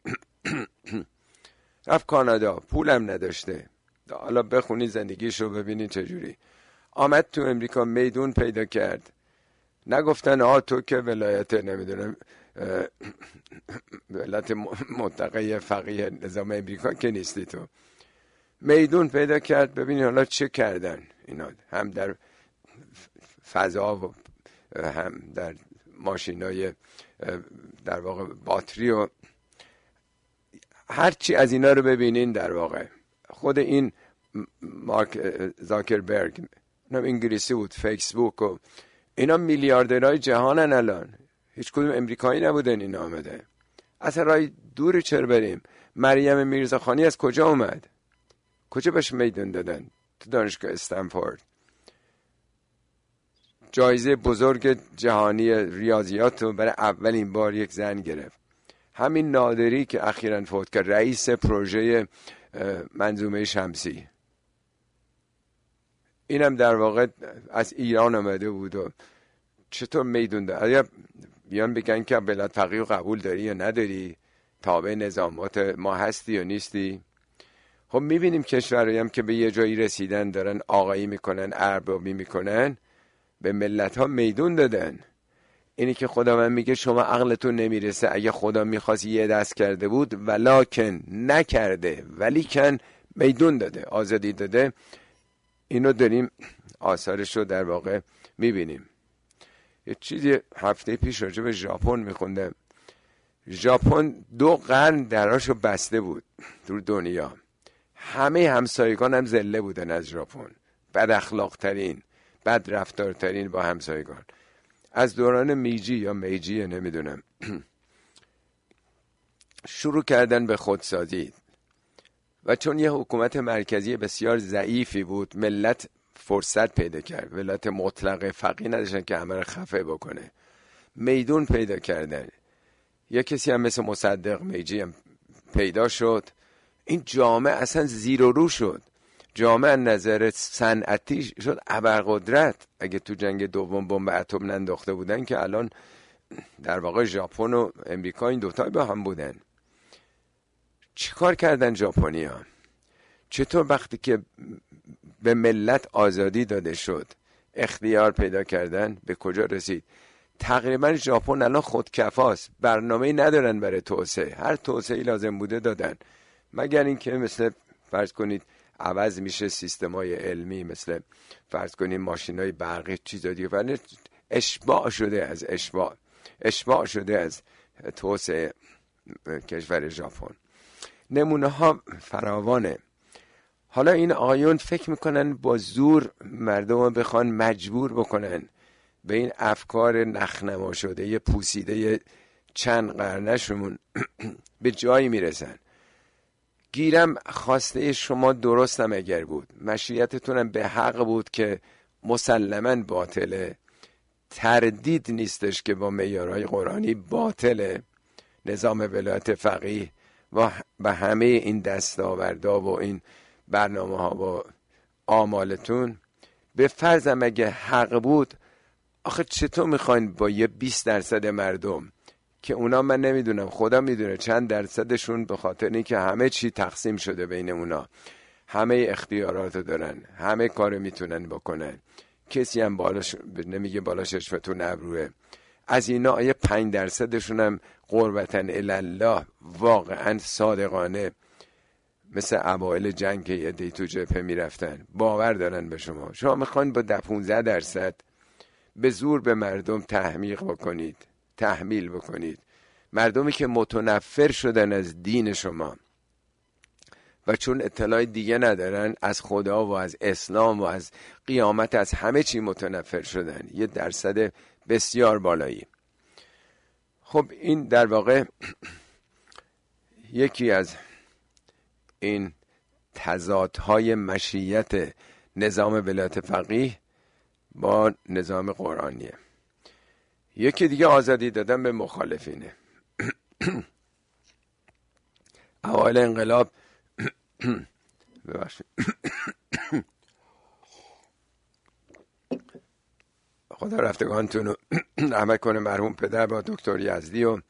A: رفت کانادا، پولم نداشته، حالا بخونی زندگیشو ببینی چجوری. آمد تو امریکا، میدون پیدا کرد. نگفتن آه تو که ولایت نمیدونم ولایت منطقه فقیه نظام امریکا که نیستی تو. میدون پیدا کرد. ببینی حالا چه کردن اینا، هم در فضا و هم در ماشینای در واقع باتری و هرچی از اینا رو ببینین. در واقع خود این مارک زاکربرگ، اینا انگلیسی بود، فیسبوک و اینا میلیاردرهای جهانن الان. هیچ کدوم امریکایی نبودن این آمده. اصلا رای دوری چرا بریم؟ مریم میرزاخانی از کجا اومد؟ کجا بهش میدون دادن؟ تو دانشگاه استنفورد. جایزه بزرگ جهانی ریاضیات رو برای اولین بار یک زن گرفت. همین نادری که اخیراً فوت کرد، رئیس پروژه منظومه شمسی، اینم در واقع از ایران آمده بود. و چطور میدون ده؟ آیا بیان بگن که بلاد فقیه قبول داری یا نداری، تابع نظامات ما هستی یا نیستی؟ خب میبینیم کشورهایی هم که به یه جایی رسیدن دارن آقایی میکنن، اربابی میکنن، به ملت ها میدون دادن. اینی که خداوند میگه شما عقلتون نمیرسه، اگه خدا میخواست یه دست کرده بود ولکن نکرده، ولیکن میدون داده، آزادی داده. اینو داریم آثارش رو در واقع میبینیم. یه چیزی هفته پیش راجع به ژاپن میخوندم. ژاپن دو قرن دراشو بسته بود در دنیا. همه همسایگان هم ذله بودن از ژاپن، بد اخلاق ترین، بد رفتار ترین با همسایگان. از دوران میجی یا میجی نمیدونم شروع کردن به خودسازی و چون یه حکومت مرکزی بسیار ضعیفی بود، ملت فرصت پیدا کرد. ولایت مطلقه فقیه نداشتن که همه رو خفه بکنه، میدون پیدا کردن. یه کسی هم مثل مصدق میجی هم پیدا شد. این جامعه اصلا زیر و رو شد. جامعه نظر صنعتی شد ابرقدرت. اگه تو جنگ دوم بمب اتم ننداخته بودن که الان در واقع ژاپن و امریکا این دوتا با هم بودن. چیکار کردن ژاپنی‌ها؟ چطور وقتی که به ملت آزادی داده شد، اختیار پیدا کردن، به کجا رسید؟ تقریبا ژاپن الان خودکفاست، برنامه‌ای ندارن برای توسعه. هر توسعه‌ای لازم بوده دادن، مگر اینکه مثل فرض کنید عوض میشه سیستم‌های علمی، مثل فرض کنید ماشین‌های برقی، چیزا دیگه، ولی اشباع شده از اشباع اشباع شده از توسعه کشور ژاپن. نمونه ها فراوانه. حالا این آیون فکر میکنن با زور مردم رو بخوان مجبور بکنن به این افکار نخنما شده یه پوسیده چند قرنشون به جایی میرسن. گیرم خواسته شما درستم اگر بود، مشیتتونم به حق بود که مسلماً باطله، تردید نیستش که با معیارهای قرآنی باطله نظام ولایت فقیه و به همه این دستاوردها و این برنامه ها و آمالتون. به فرضم اگه حق بود، آخه چطور میخواین با یه بیست درصد مردم که اونا من نمیدونم، خدا میدونه چند درصدشون به خاطر اینکه همه چی تقسیم شده بین اونا، همه اختیارات دارن، همه کار میتونن بکنن، کسی هم بالاش نمیگه بالاش اشفتون ابروه، از اینا آیه پنج درصدشون هم قربتن الالله واقعا صادقانه مثل اوایل جنگ که یه دی تو جبهه میرفتن باور دارن به شما، شما میخواین با ده پونزده درصد به زور به مردم تحمیق بکنید، تحمیل بکنید، مردمی که متنفر شدن از دین شما و چون اطلاع دیگه ندارن از خدا و از اسلام و از قیامت، از همه چی متنفر شدن، یه درصد بسیار بالایی. خب این در واقع یکی از این تضادهای مشیت نظام ولایت فقیه با نظام قرآنیه. یکی دیگه آزادی دادن به مخالفینه. اوایل انقلاب ببخشید خدا رفتگانتون رو رحمت کنه، مرحوم پدر با دکتر یزدی و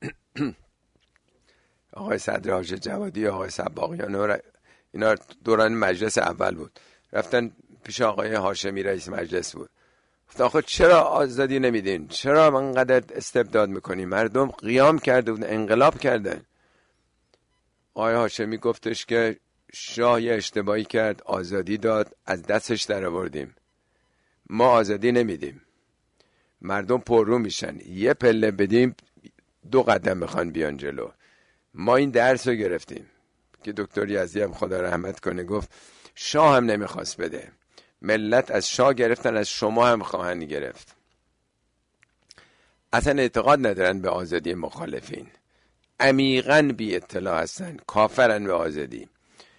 A: آقای صدر حاج جوادی و آقای سباقیان، اینا دوران مجلس اول بود، رفتن پیش آقای هاشمی رئیس مجلس بود، گفتن آخه چرا آزادی نمیدین، چرا انقدر استبداد میکنین؟ مردم قیام کرده بودن، انقلاب کردن. آقای هاشمی گفتش که شاه یه اشتباهی کرد، آزادی داد، از دستش در آوردیم، ما آزادی نمیدیم، مردم پررو میشن، یه پله بدیم دو قدم میخوان بیان جلو. ما این درس رو گرفتیم که دکتر یزدی هم خدا رحمت کنه گفت شاه هم نمیخواست بده، ملت از شاه گرفتن، از شما هم خواهند گرفت. اصلا اعتقاد ندارن به آزادی مخالفین، عمیقاً بی اطلاع هستن، کافرن به آزادی.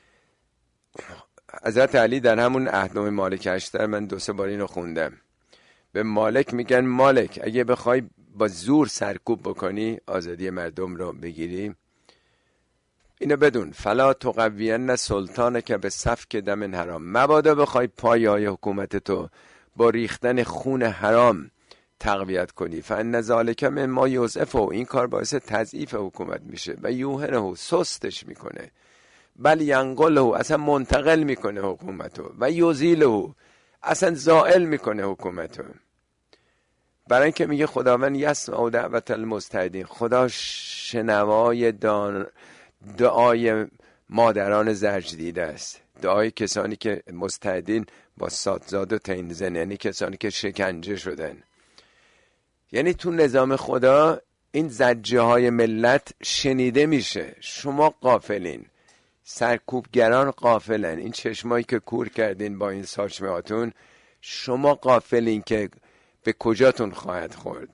A: حضرت علی در همون اهدام مالک اشتر، من دو سه بار اینو خوندم، به مالک میگن مالک اگه بخوای با زور سرکوب بکنی آزادی مردم رو بگیری، اینو بدون فلا تقوین سلطانه که به سفک دم حرام، مبادا بخوای پایه‌های حکومت تو با ریختن خون حرام تقویت کنی، فان ذالک مما یضعفه، این کار باعث تضعیف حکومت میشه، و یوهنه، سستش میکنه، بل ینقله، اصلا منتقل میکنه حکومتو، و یزیله، اصلا زائل میکنه حکومتو. برای اینکه میگه خداوند یسمع دعوت المستهدین، خدا شنوای دان دعای مادران زرج دیده است، دعای کسانی که مستهدین با ساتزاد و تینزن، یعنی کسانی که شکنجه شدن. یعنی تو نظام خدا این زجه های ملت شنیده میشه، شما غافلین، سرکوبگران غافلن، این چشمایی که کور کردین با این ساچمه هاتون، شما غافلین که به کجاتون خواهد خورد.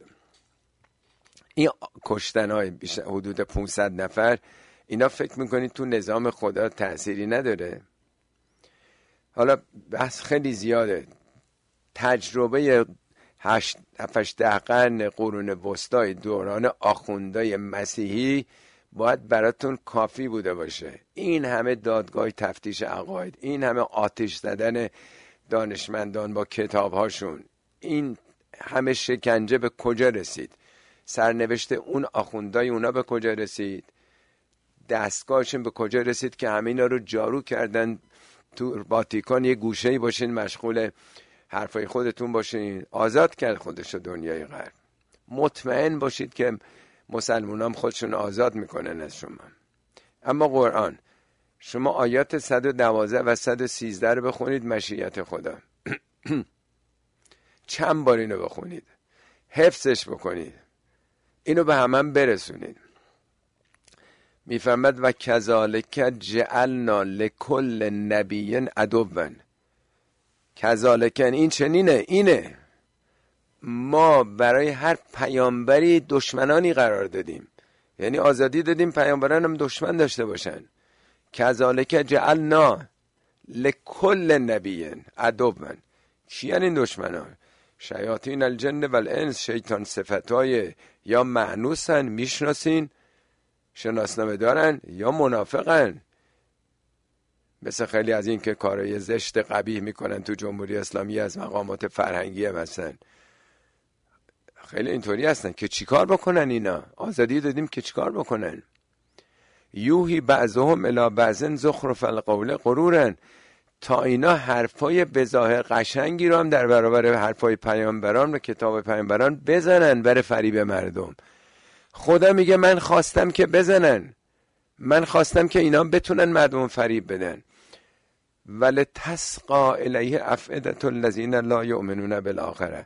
A: این کشتن های حدود پانصد نفر، اینا فکر میکنید تو نظام خدا تأثیری نداره؟ حالا بحث خیلی زیاده، تجربه هشت هفتش ده قرن قرون وسطای دوران آخوندای مسیحی باید براتون کافی بوده باشه. این همه دادگاه تفتیش عقاید، این همه آتش زدن دانشمندان با کتابهاشون، این همه شکنجه به کجا رسید؟ سرنوشت اون آخوندای اونا به کجا رسید؟ دستگاهشون به کجا رسید که همه اینا رو جارو کردن؟ تو واتیکان یه گوشه‌ای باشین مشغول حرفای خودتون باشین، آزاد کرد خودشو دنیای غرب. مطمئن باشید که مسلمان هم خودشون آزاد میکنن از شما. اما قرآن، شما آیات صد و دوازده و صد و سیزده رو بخونید، مشیت خدا چند بار اینو بخونید، حفظش بکنید، اینو به همه هم برسونید. میفرمد و کذالک جعلنا لکل نبی عدوا، کذالکن این چنینه، اینه، ما برای هر پیامبری دشمنانی قرار دادیم، یعنی آزادی دادیم پیامبران هم دشمن داشته باشن. کذالک جعلنا لکل نبی عدوا، کیان این دشمنان؟ شیاطین الجن والانس، شیطان صفتای یا معنوسن، میشناسین، شناسنامه دارن، یا منافقن، مثل خیلی از این که کارهای زشت قبیح میکنن تو جمهوری اسلامی، از مقامات فرهنگی هم هستن، خیلی اینطوری هستن که چیکار بکنن؟ اینا آزادی دادیم که چیکار بکنن؟ یوهی بعضهم الی بعض زخرف القول غرورن، تا اینا حرفای بظاهر قشنگی رو هم در برابر حرفای پیامبران و کتاب پیامبران بزنن برای فریب مردم. خدا میگه من خواستم که بزنن، من خواستم که اینا بتونن مردم فریب بدن. ولی تسقا الیه افئدة الذین لا یؤمنون بالآخرة،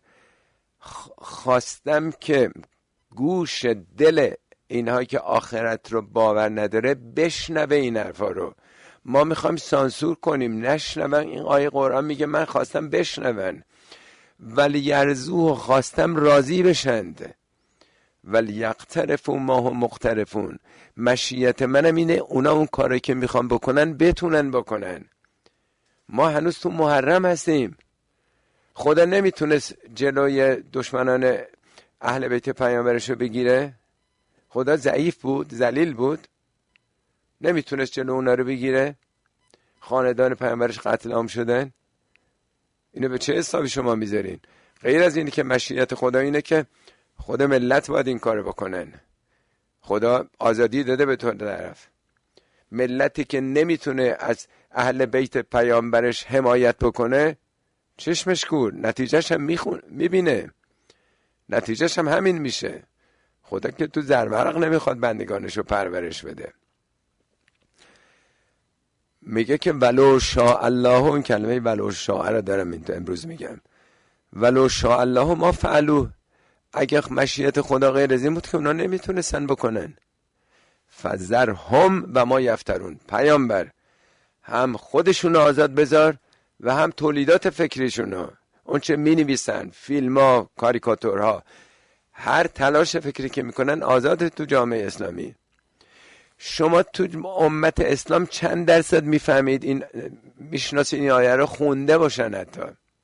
A: خواستم که گوش دل اینهایی که آخرت رو باور نداره بشنوه این حرفا رو. ما میخوایم سانسور کنیم نشنون. این آیه قرآن میگه من خواستم بشنون. ولی یرزوه، خواستم راضی بشند. ولی یقترفون ما هم مقترفون، مشیت منم اینه اونا اون کاری که میخوام بکنن بتونن بکنن. ما هنوز تو محرم هستیم. خدا نمیتونست جلوی دشمنان اهل بیت پیامبرشو بگیره؟ خدا ضعیف بود، ذلیل بود، نمیتونست جلو اونا رو بگیره؟ خاندان پیامبرش قتل عام شدن. اینو به چه حسابی شما میذارین؟ غیر از اینه که مشیت خدا اینه که خود ملت باید این کار بکنن. خدا آزادی داده به تو طرف. ملتی که نمیتونه از اهل بیت پیامبرش حمایت بکنه چشمش کور، نتیجهش هم میخون میبینه، نتیجهش هم همین میشه. خدا که تو زرمرق نمیخواد بندگانشو پرورش بده. میگه که ولو شاء الله، اون کلمه ولو شاء را دارم این تو امروز میگم، ولو شاء الله ما فعلوه، اگه مشیت خدا غیر از این بود که اونا نمیتونستن بکنن. فذرهم و ما یفترون، پیامبر هم خودشون آزاد بذار و هم تولیدات فکریشونو، اون چه می نویسن، فیلم ها، کاریکاتورها، هر تلاش فکری که میکنن آزاد تو جامعه اسلامی. شما تو امت اسلام چند درصد میفهمید این میشناسید این آیه رو خونده باشن؟ حتی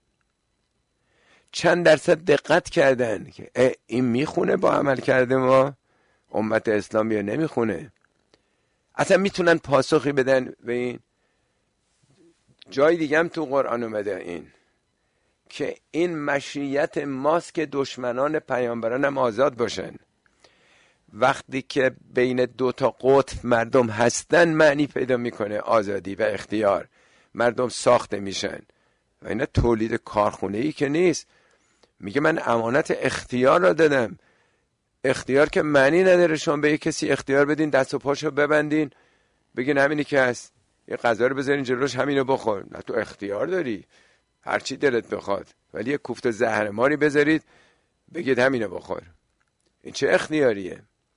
A: چند درصد دقت کردن که این میخونه با عمل کرده ما؟ امت اسلامی رو نمیخونه. اصلا میتونن پاسخی بدن به این؟ جای دیگه هم تو قرآن اومده این که این مشیت ماست که دشمنان پیامبران هم آزاد باشن. وقتی که بین دو تا قطب مردم هستن معنی پیدا میکنه آزادی و اختیار، مردم ساخته میشن. و اینا تولید کارخونه‌ای که نیست. میگه من امانت اختیار را دادم. اختیار که معنی نداره شما به یک کسی اختیار بدین دست و پاشو ببندین بگین همینی که هست، یه غذا رو بذارین جلوش همینو بخور. نه، تو اختیار داری هر چی دلت بخواد، ولی یه کوفت زهرماری بذارید بگید همینو بخور. این چه اختیاریه؟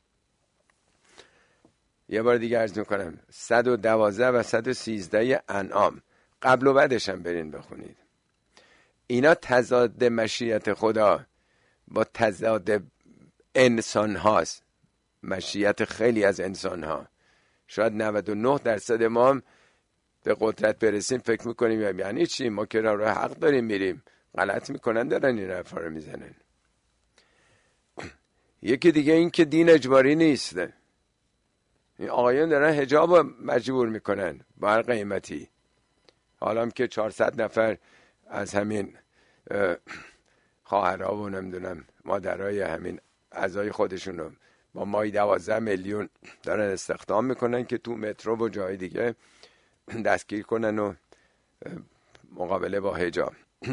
A: یه بار دیگه عرض میکنم صد و دوازده و صد و سیزده انعام، قبل و بعدش هم برین بخونید. اینا تضاد مشیت خدا با تضاد انسان هاست. مشیت خیلی از انسان ها، شاید نود و نه درصد ما هم به قدرت برسیم فکر میکنیم یعنی چی، ما که راه حق داریم میریم، غلط میکنن دارن این حرفا رو میزنن. یکی دیگه این که دین اجباری نیست. این آقایان دارن حجاب مجبور میکنن با هر قیمتی. حالا هم که چهارصد نفر از همین خواهرها و نمیدونم مادرای همین اعضای خودشون رو با مای دوازده میلیون دارن استخدام میکنن که تو مترو و جای دیگه دستگیر کنن و مقابله با حجاب.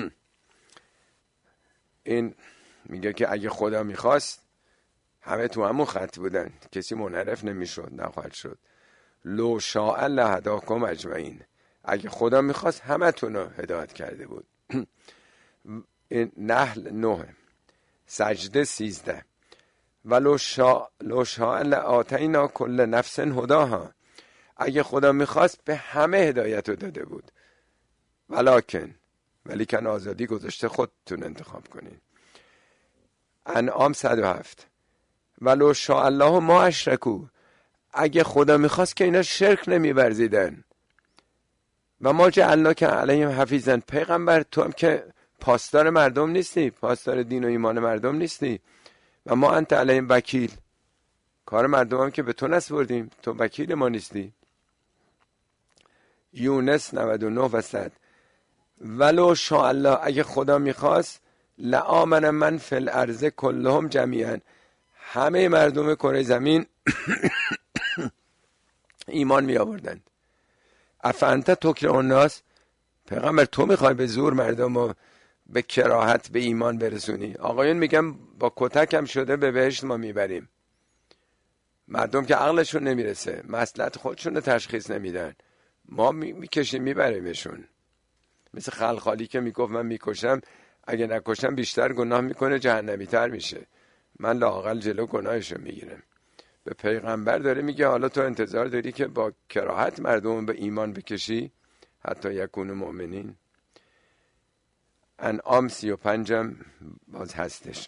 A: این میگه که اگه خدا میخواست همه تو همون خط بودن، کسی منحرف نمیشد، نخواهد شد. لو شاء لهداکم اجمعین، اگه خدا میخواست همه تون رو هدایت کرده بود. این نحل نه، سجده سیزده، ولو شاء لو شاء لآتینا کل نفس هداها، اگه خدا میخواست به همه هدایت رو داده بود. ولکن ولیکن آزادی گذاشته خودتون انتخاب کنین. انعام صد و هفت، ولو شاء الله ما اشرکو، اگه خدا میخواست که اینا شرک نمیورزیدن. و ما جعلنا که علیهم حفیظا، پیغمبر تو هم که پاسدار مردم نیستی، پاسدار دین و ایمان مردم نیستی. و ما انت علیهم وکیل، کار مردم هم که به تو نسپردیم، تو وکیل ما نیستی. یونس نود و نه و صد، ولو شاء الله، اگه خدا میخواست لآمن من فی الارض کلهم جمیعا، همه مردم کره زمین ایمان می آوردن. افانت تکره الناس، پیغمبر تو میخوای به زور مردم رو به کراهت به ایمان برسونی؟ آقایون میگم با کتک هم شده به بهشت ما میبریم. مردم که عقلشون نمیرسه، مصلحت خودشون رو تشخیص نمیدن، ما میکشیم میبریمشون. مثل خلخالی که میگفت من میکشم، اگه نکشم بیشتر گناه میکنه، جهنمی تر میشه، من لااقل جلو گناهشو میگیرم. به پیغمبر داره میگه حالا تو انتظار داری که با کراهت مردم به ایمان بکشی؟ حتی یکون مؤمنین. انعام سی و پنجم باز هستش.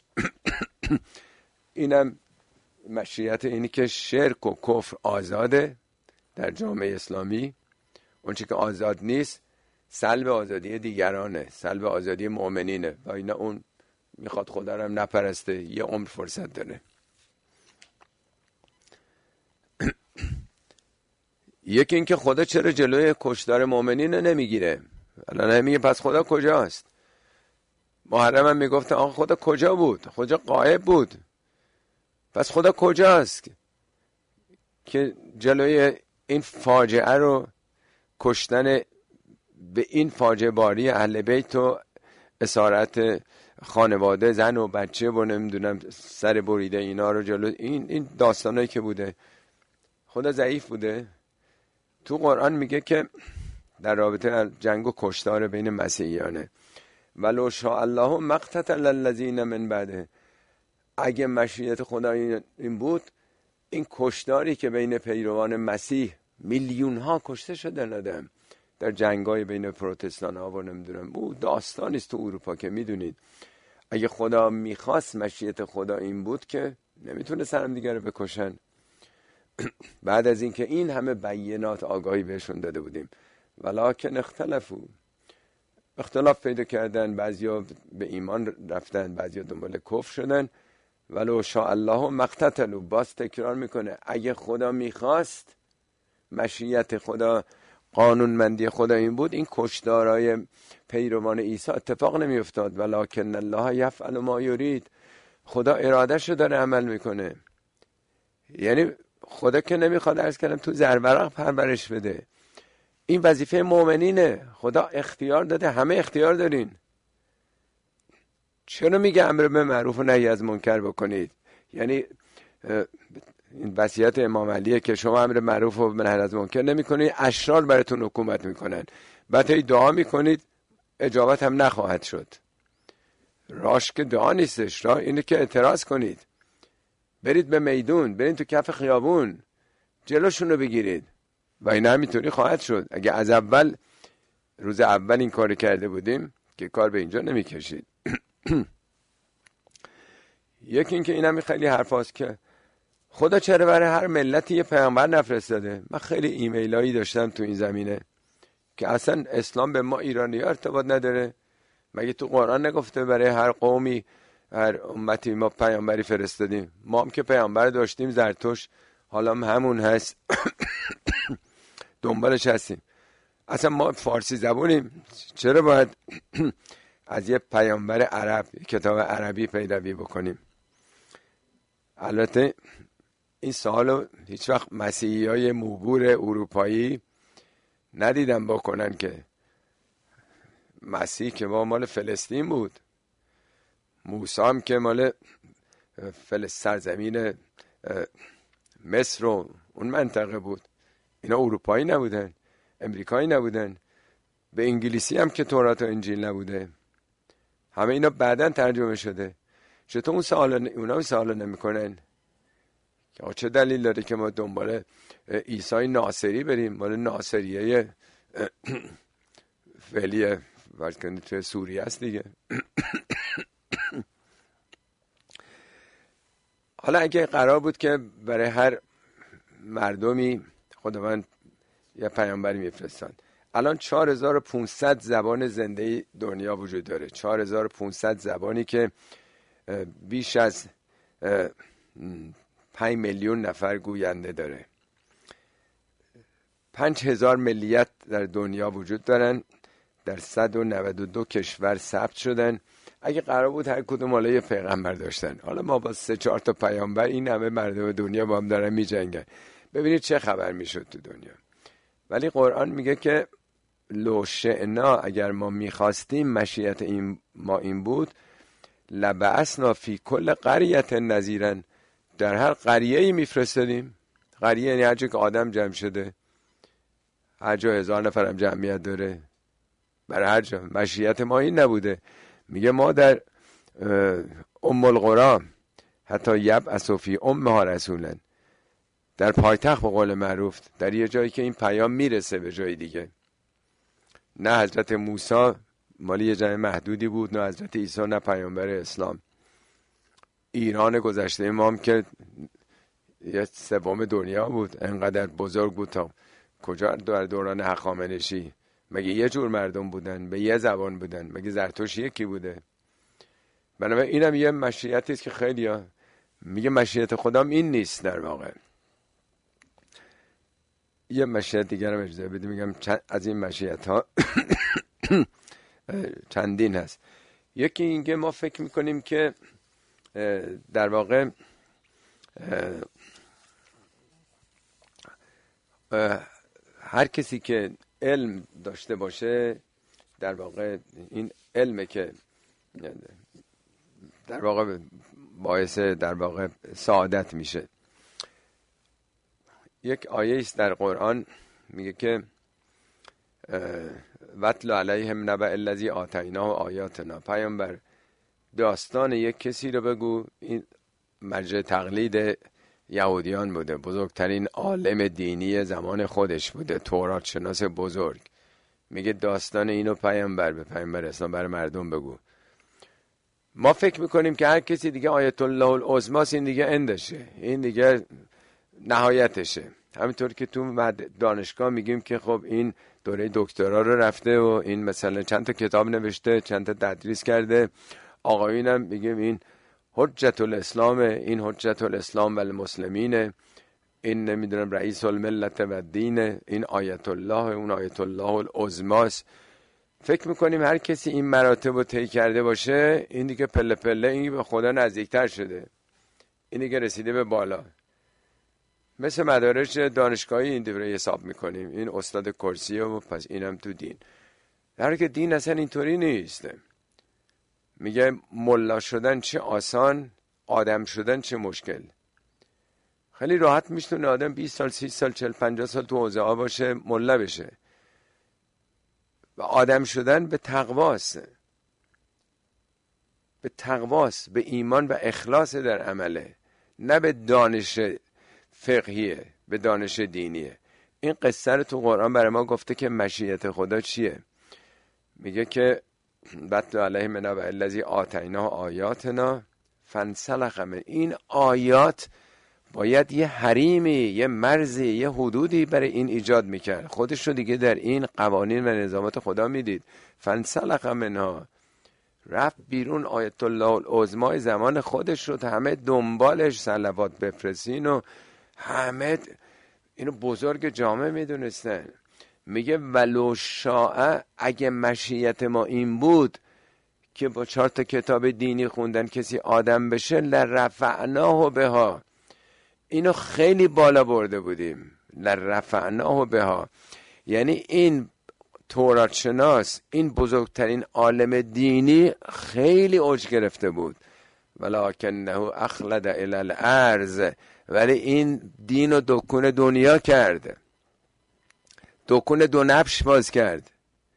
A: اینم مشیت اینی که شرک و کفر آزاده در جامعه اسلامی. اون چی که آزاد نیست سلب آزادی دیگرانه، سلب آزادی مؤمنینه. و اینا اون میخواد خدا رو هم نپرسته، یه عمر فرصت داره. یکی این که خدا چرا جلوی کشتار مؤمنین نمیگیره؟ الان نمیگه پس خدا کجاست؟ محرم هم میگفتن آقا خدا کجا بود؟ خدا غایب بود. پس خدا کجاست که جلوی این فاجعه رو، کشتن به این فاجعه باری اهل بیت و اسارت خانواده، زن و بچه و نمیدونم سر بریده اینا رو جلو این این داستانایی که بوده، خدا ضعیف بوده؟ تو قرآن میگه که در رابطه جنگ و کشتار بین مسیحیانه ولو شاء الله مقتتل الذین من بعده، اگه مشیت خدا این بود این کشتاری که بین پیروان مسیح میلیون ها کشته شدن آدم در جنگای بین پروتستان ها و نمیدونم او داستانی است تو اروپا که میدونید، اگه خدا میخواست مشیت خدا این بود که نمیتونه سرم دیگر رو بکشن. بعد از اینکه این همه بینات آگاهی بهشون داده بودیم، ولکن اختلفو، اختلاف پیدا کردن، بعضیا به ایمان رفتن، بعضیا دنبال کفر شدن. ولو شاء الله مقتتلوا، باز تکرار میکنه اگه خدا میخواست، مشیت خدا، قانونمندی خدا این بود، این کشتارای پیروان عیسی اتفاق نمیافتاد. ولکن الله یفعل ما یرید، خدا ارادهشو داره عمل میکنه. یعنی خدا که نمیخواد، عرض کردم تو زرورق پرورش بده، این وظیفه مؤمنینه. خدا اختیار داده، همه اختیار دارین. چرا میگه امر به معروف و نهی از منکر بکنید؟ یعنی این وصیت امام علیه که شما امر معروف و نهی از منکر نمیکنید، اشرار براتون حکومت میکنن، بعد هی دعا میکنید اجابت هم نخواهد شد. راش که دعا نیستش، راه اینه که اعتراض کنید، برید به میدون، برید تو کف خیابون جلوشون رو بگیرید و این همینطوری خواهد شد. اگه از اول، روز اول این کار کرده بودیم که کار به اینجا نمیکشید. یکی این که این هم خیلی حرف هست که خدا چرا برای هر ملتی یه پیامبر نفرستاده. من خیلی ایمیل هایی داشتم تو این زمینه که اصلا اسلام به ما ایرانی ها ارتباط نداره. مگه تو قرآن نگفته برای هر قومی، هر امتی ما پیامبری فرستادیم؟ ما هم که پیامبر داشتیم، زرتوش حالا هم همون هست. دنبالش هستیم. اصلا ما فارسی زبونیم، چرا باید از یه پیامبر عرب کتاب عربی پیروی بکنیم؟ البته این سوالو هیچ وقت مسیحی های موبور اروپایی ندیدم بکنن که مسیح که ما مال فلسطین بود، موسی هم که مال فلسطین، سرزمین مصر و اون منطقه بود، اینا اروپایی نبودن، امریکایی نبودن، به انگلیسی هم که تورات و انجیل نبوده، همه اینا بعداً ترجمه شده. چطور اون سوال اونا سوال نمیکنن که چه دلیل داره که ما دنبال عیسی ناصری بریم؟ مال ناصریه فعلی وقتی توی سوریه است دیگه. حالا اگه قرار بود که برای هر مردمی خداوند یه پیامبری میفرستاد، الان چهار هزار و پانصد زبان زنده دنیا وجود داره، چهار هزار و پانصد زبانی که بیش از پنج میلیون نفر گوینده داره. پنج هزار ملیت در دنیا وجود دارن، در صد و نود و دو کشور ثبت شدن. اگه قرار بود هر کدوم حالا یه پیغمبر داشتن، حالا ما با سه چهار تا پیامبر این همه مردم دنیا با هم دارن می جنگن، ببینید چه خبر میشد تو دنیا. ولی قرآن میگه که لو شئنا، اگر ما میخواستیم، مشیت این ما این بود، لبعثنا فی کل قریة نذیرا، در هر قریه‌ای میفرستادیم. قریه یعنی هر جا که آدم جمع شده، هر جا هزار نفر هم جمعیت داره، برای هر جا. مشیت ما این نبوده. میگه ما در ام القرى حتی یبعث فی امها رسولا، در پایتخت به قول معروف، در یه جایی که این پیام میرسه به جای دیگه. نه حضرت موسی مالی یه جای محدودی بود، نه حضرت عیسی، نه پیامبر اسلام. ایران گذشته ما هم که یه سوم دنیا بود، انقدر بزرگ بود تا کجا در دوران هخامنشی مگه یه جور مردم بودن، به یه زبان بودن؟ مگه زرتشت یکی بوده؟ بنابراین اینم یه مشیتی است که خیلی ها میگه مشیت خدام این نیست. در واقع یه مشیت دیگر هم اجازه بدیم میگم از این مشیت ها چندین هست. یکی اینکه ما فکر میکنیم که در واقع هر کسی که علم داشته باشه در واقع این علمه که در واقع باعث در واقع سعادت میشه. یک آیه است در قرآن میگه که وَاتْلُ عَلَیْهِمْ نَبَأَ الَّذِی آتَیْنَاهُ آیاتنا، پیامبر داستان یک کسی رو بگو، این مرجع تقلید یهودیان بوده، بزرگترین عالم دینی زمان خودش بوده، تورات شناس بزرگ. میگه داستان اینو پیامبر به پیامبر اسلام برای مردم بگو. ما فکر میکنیم که هر کسی دیگه آیت الله العظمی این دیگه اندشه، این دیگه نهایتشه. همینطور که تو دانشگاه میگیم که خب این دوره دکترا رو رفته و این مثلا چند تا کتاب نوشته، چند تا تدریس کرده. آقایونم میگیم این حجت الاسلام، این حجت الاسلام و المسلمین، این نمیدونم رئیس الملت و دین، این آیت الله، اون آیت الله العظمی. فکر میکنیم هر کسی این مراتب رو طی کرده باشه این دیگه پله پله این به خدا نزدیکتر شده، این دیگه رسیده به بالا. مثل مدارج دانشگاهی این دیگه حساب میکنیم، این استاد کرسیه و پس اینم تو دین، در حالی که دین اصلا اینطوری نیست. میگه ملا شدن چه آسان، آدم شدن چه مشکل. خیلی راحت میشتونه آدم بیست سال، سی سال، چهل پنجاه سال تو حوزه ها باشه ملا بشه. و آدم شدن به تقواست، به تقواست، به ایمان و اخلاص در عمله، نه به دانش فقهیه، به دانش دینیه. این قصه رو تو قرآن برای ما گفته که مشیت خدا چیه. میگه که وَاتْلُ عَلَیْهِمْ نَبَأَ الَّذِی آتَیْنَاهُ آیاتنا فَانْسَلَخَ مِنْهَا. این آیات باید یه حریمی، یه مرزی، یه حدودی برای این ایجاد میکرد. خودش رو دیگه در این قوانین و نظامات خدا میدید. فَانْسَلَخَ مِنْهَا، رفت بیرون. آیت الله العظمی زمان خودش رو همه دنبالش صلوات بفرستین و همه اینو بزرگ جامعه میدونستن. میگه ولو شاء، اگه مشیت ما این بود که با چهار تا کتاب دینی خوندن کسی آدم بشه، لرفعناه بها، اینو خیلی بالا برده بودیم. لرفعناه بها یعنی این تورات شناس، این بزرگترین عالم دینی خیلی اوج گرفته بود. ولکنه اخلد الی الارض، ولی این دین و دکون دنیا کرد، دکون دو نبش باز کرد.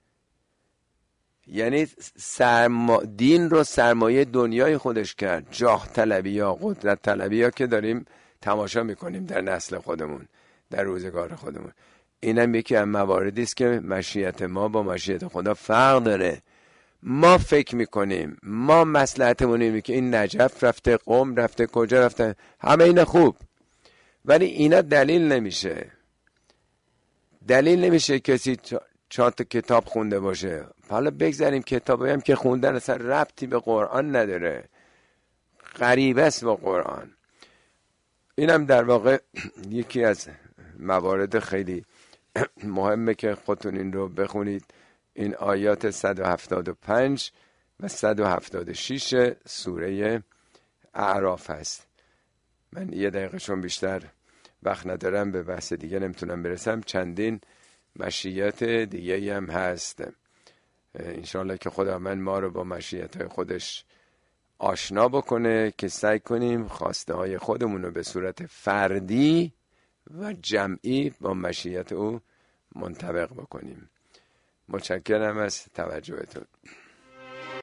A: یعنی سرما... دین رو سرمایه دنیای خودش کرد. جاه طلبی ها، قدرت طلبی ها که داریم تماشا میکنیم در نسل خودمون، در روزگار خودمون. اینم یکی از مواردی است که مشیت ما با مشیت خدا فرق داره. ما فکر میکنیم، ما مصلحتمون اینه که این نجف رفته، قم رفته، کجا رفته، همه اینا خوب، ولی اینا دلیل نمیشه. دلیل نمیشه کسی چهار تا کتاب خونده باشه. حالا بگذاریم کتابی هم که خوندن اصلا ربطی به قرآن نداره، غریبه است با قرآن. اینم در واقع یکی از موارد خیلی مهمه که خودتون این رو بخونید. این آیات صد و هفتاد و پنج و صد و هفتاد و شش سوره اعراف هست. من یه دقیقه چون بیشتر وقت ندارم به بحث دیگه نمیتونم برسم. چندین مشیت دیگه هم هست. انشاءالله که خداوند ما رو با مشیت خودش آشنا بکنه که سعی کنیم خواسته های خودمون رو به صورت فردی و جمعی با مشیت او منطبق بکنیم. متشکرم از توجهتون.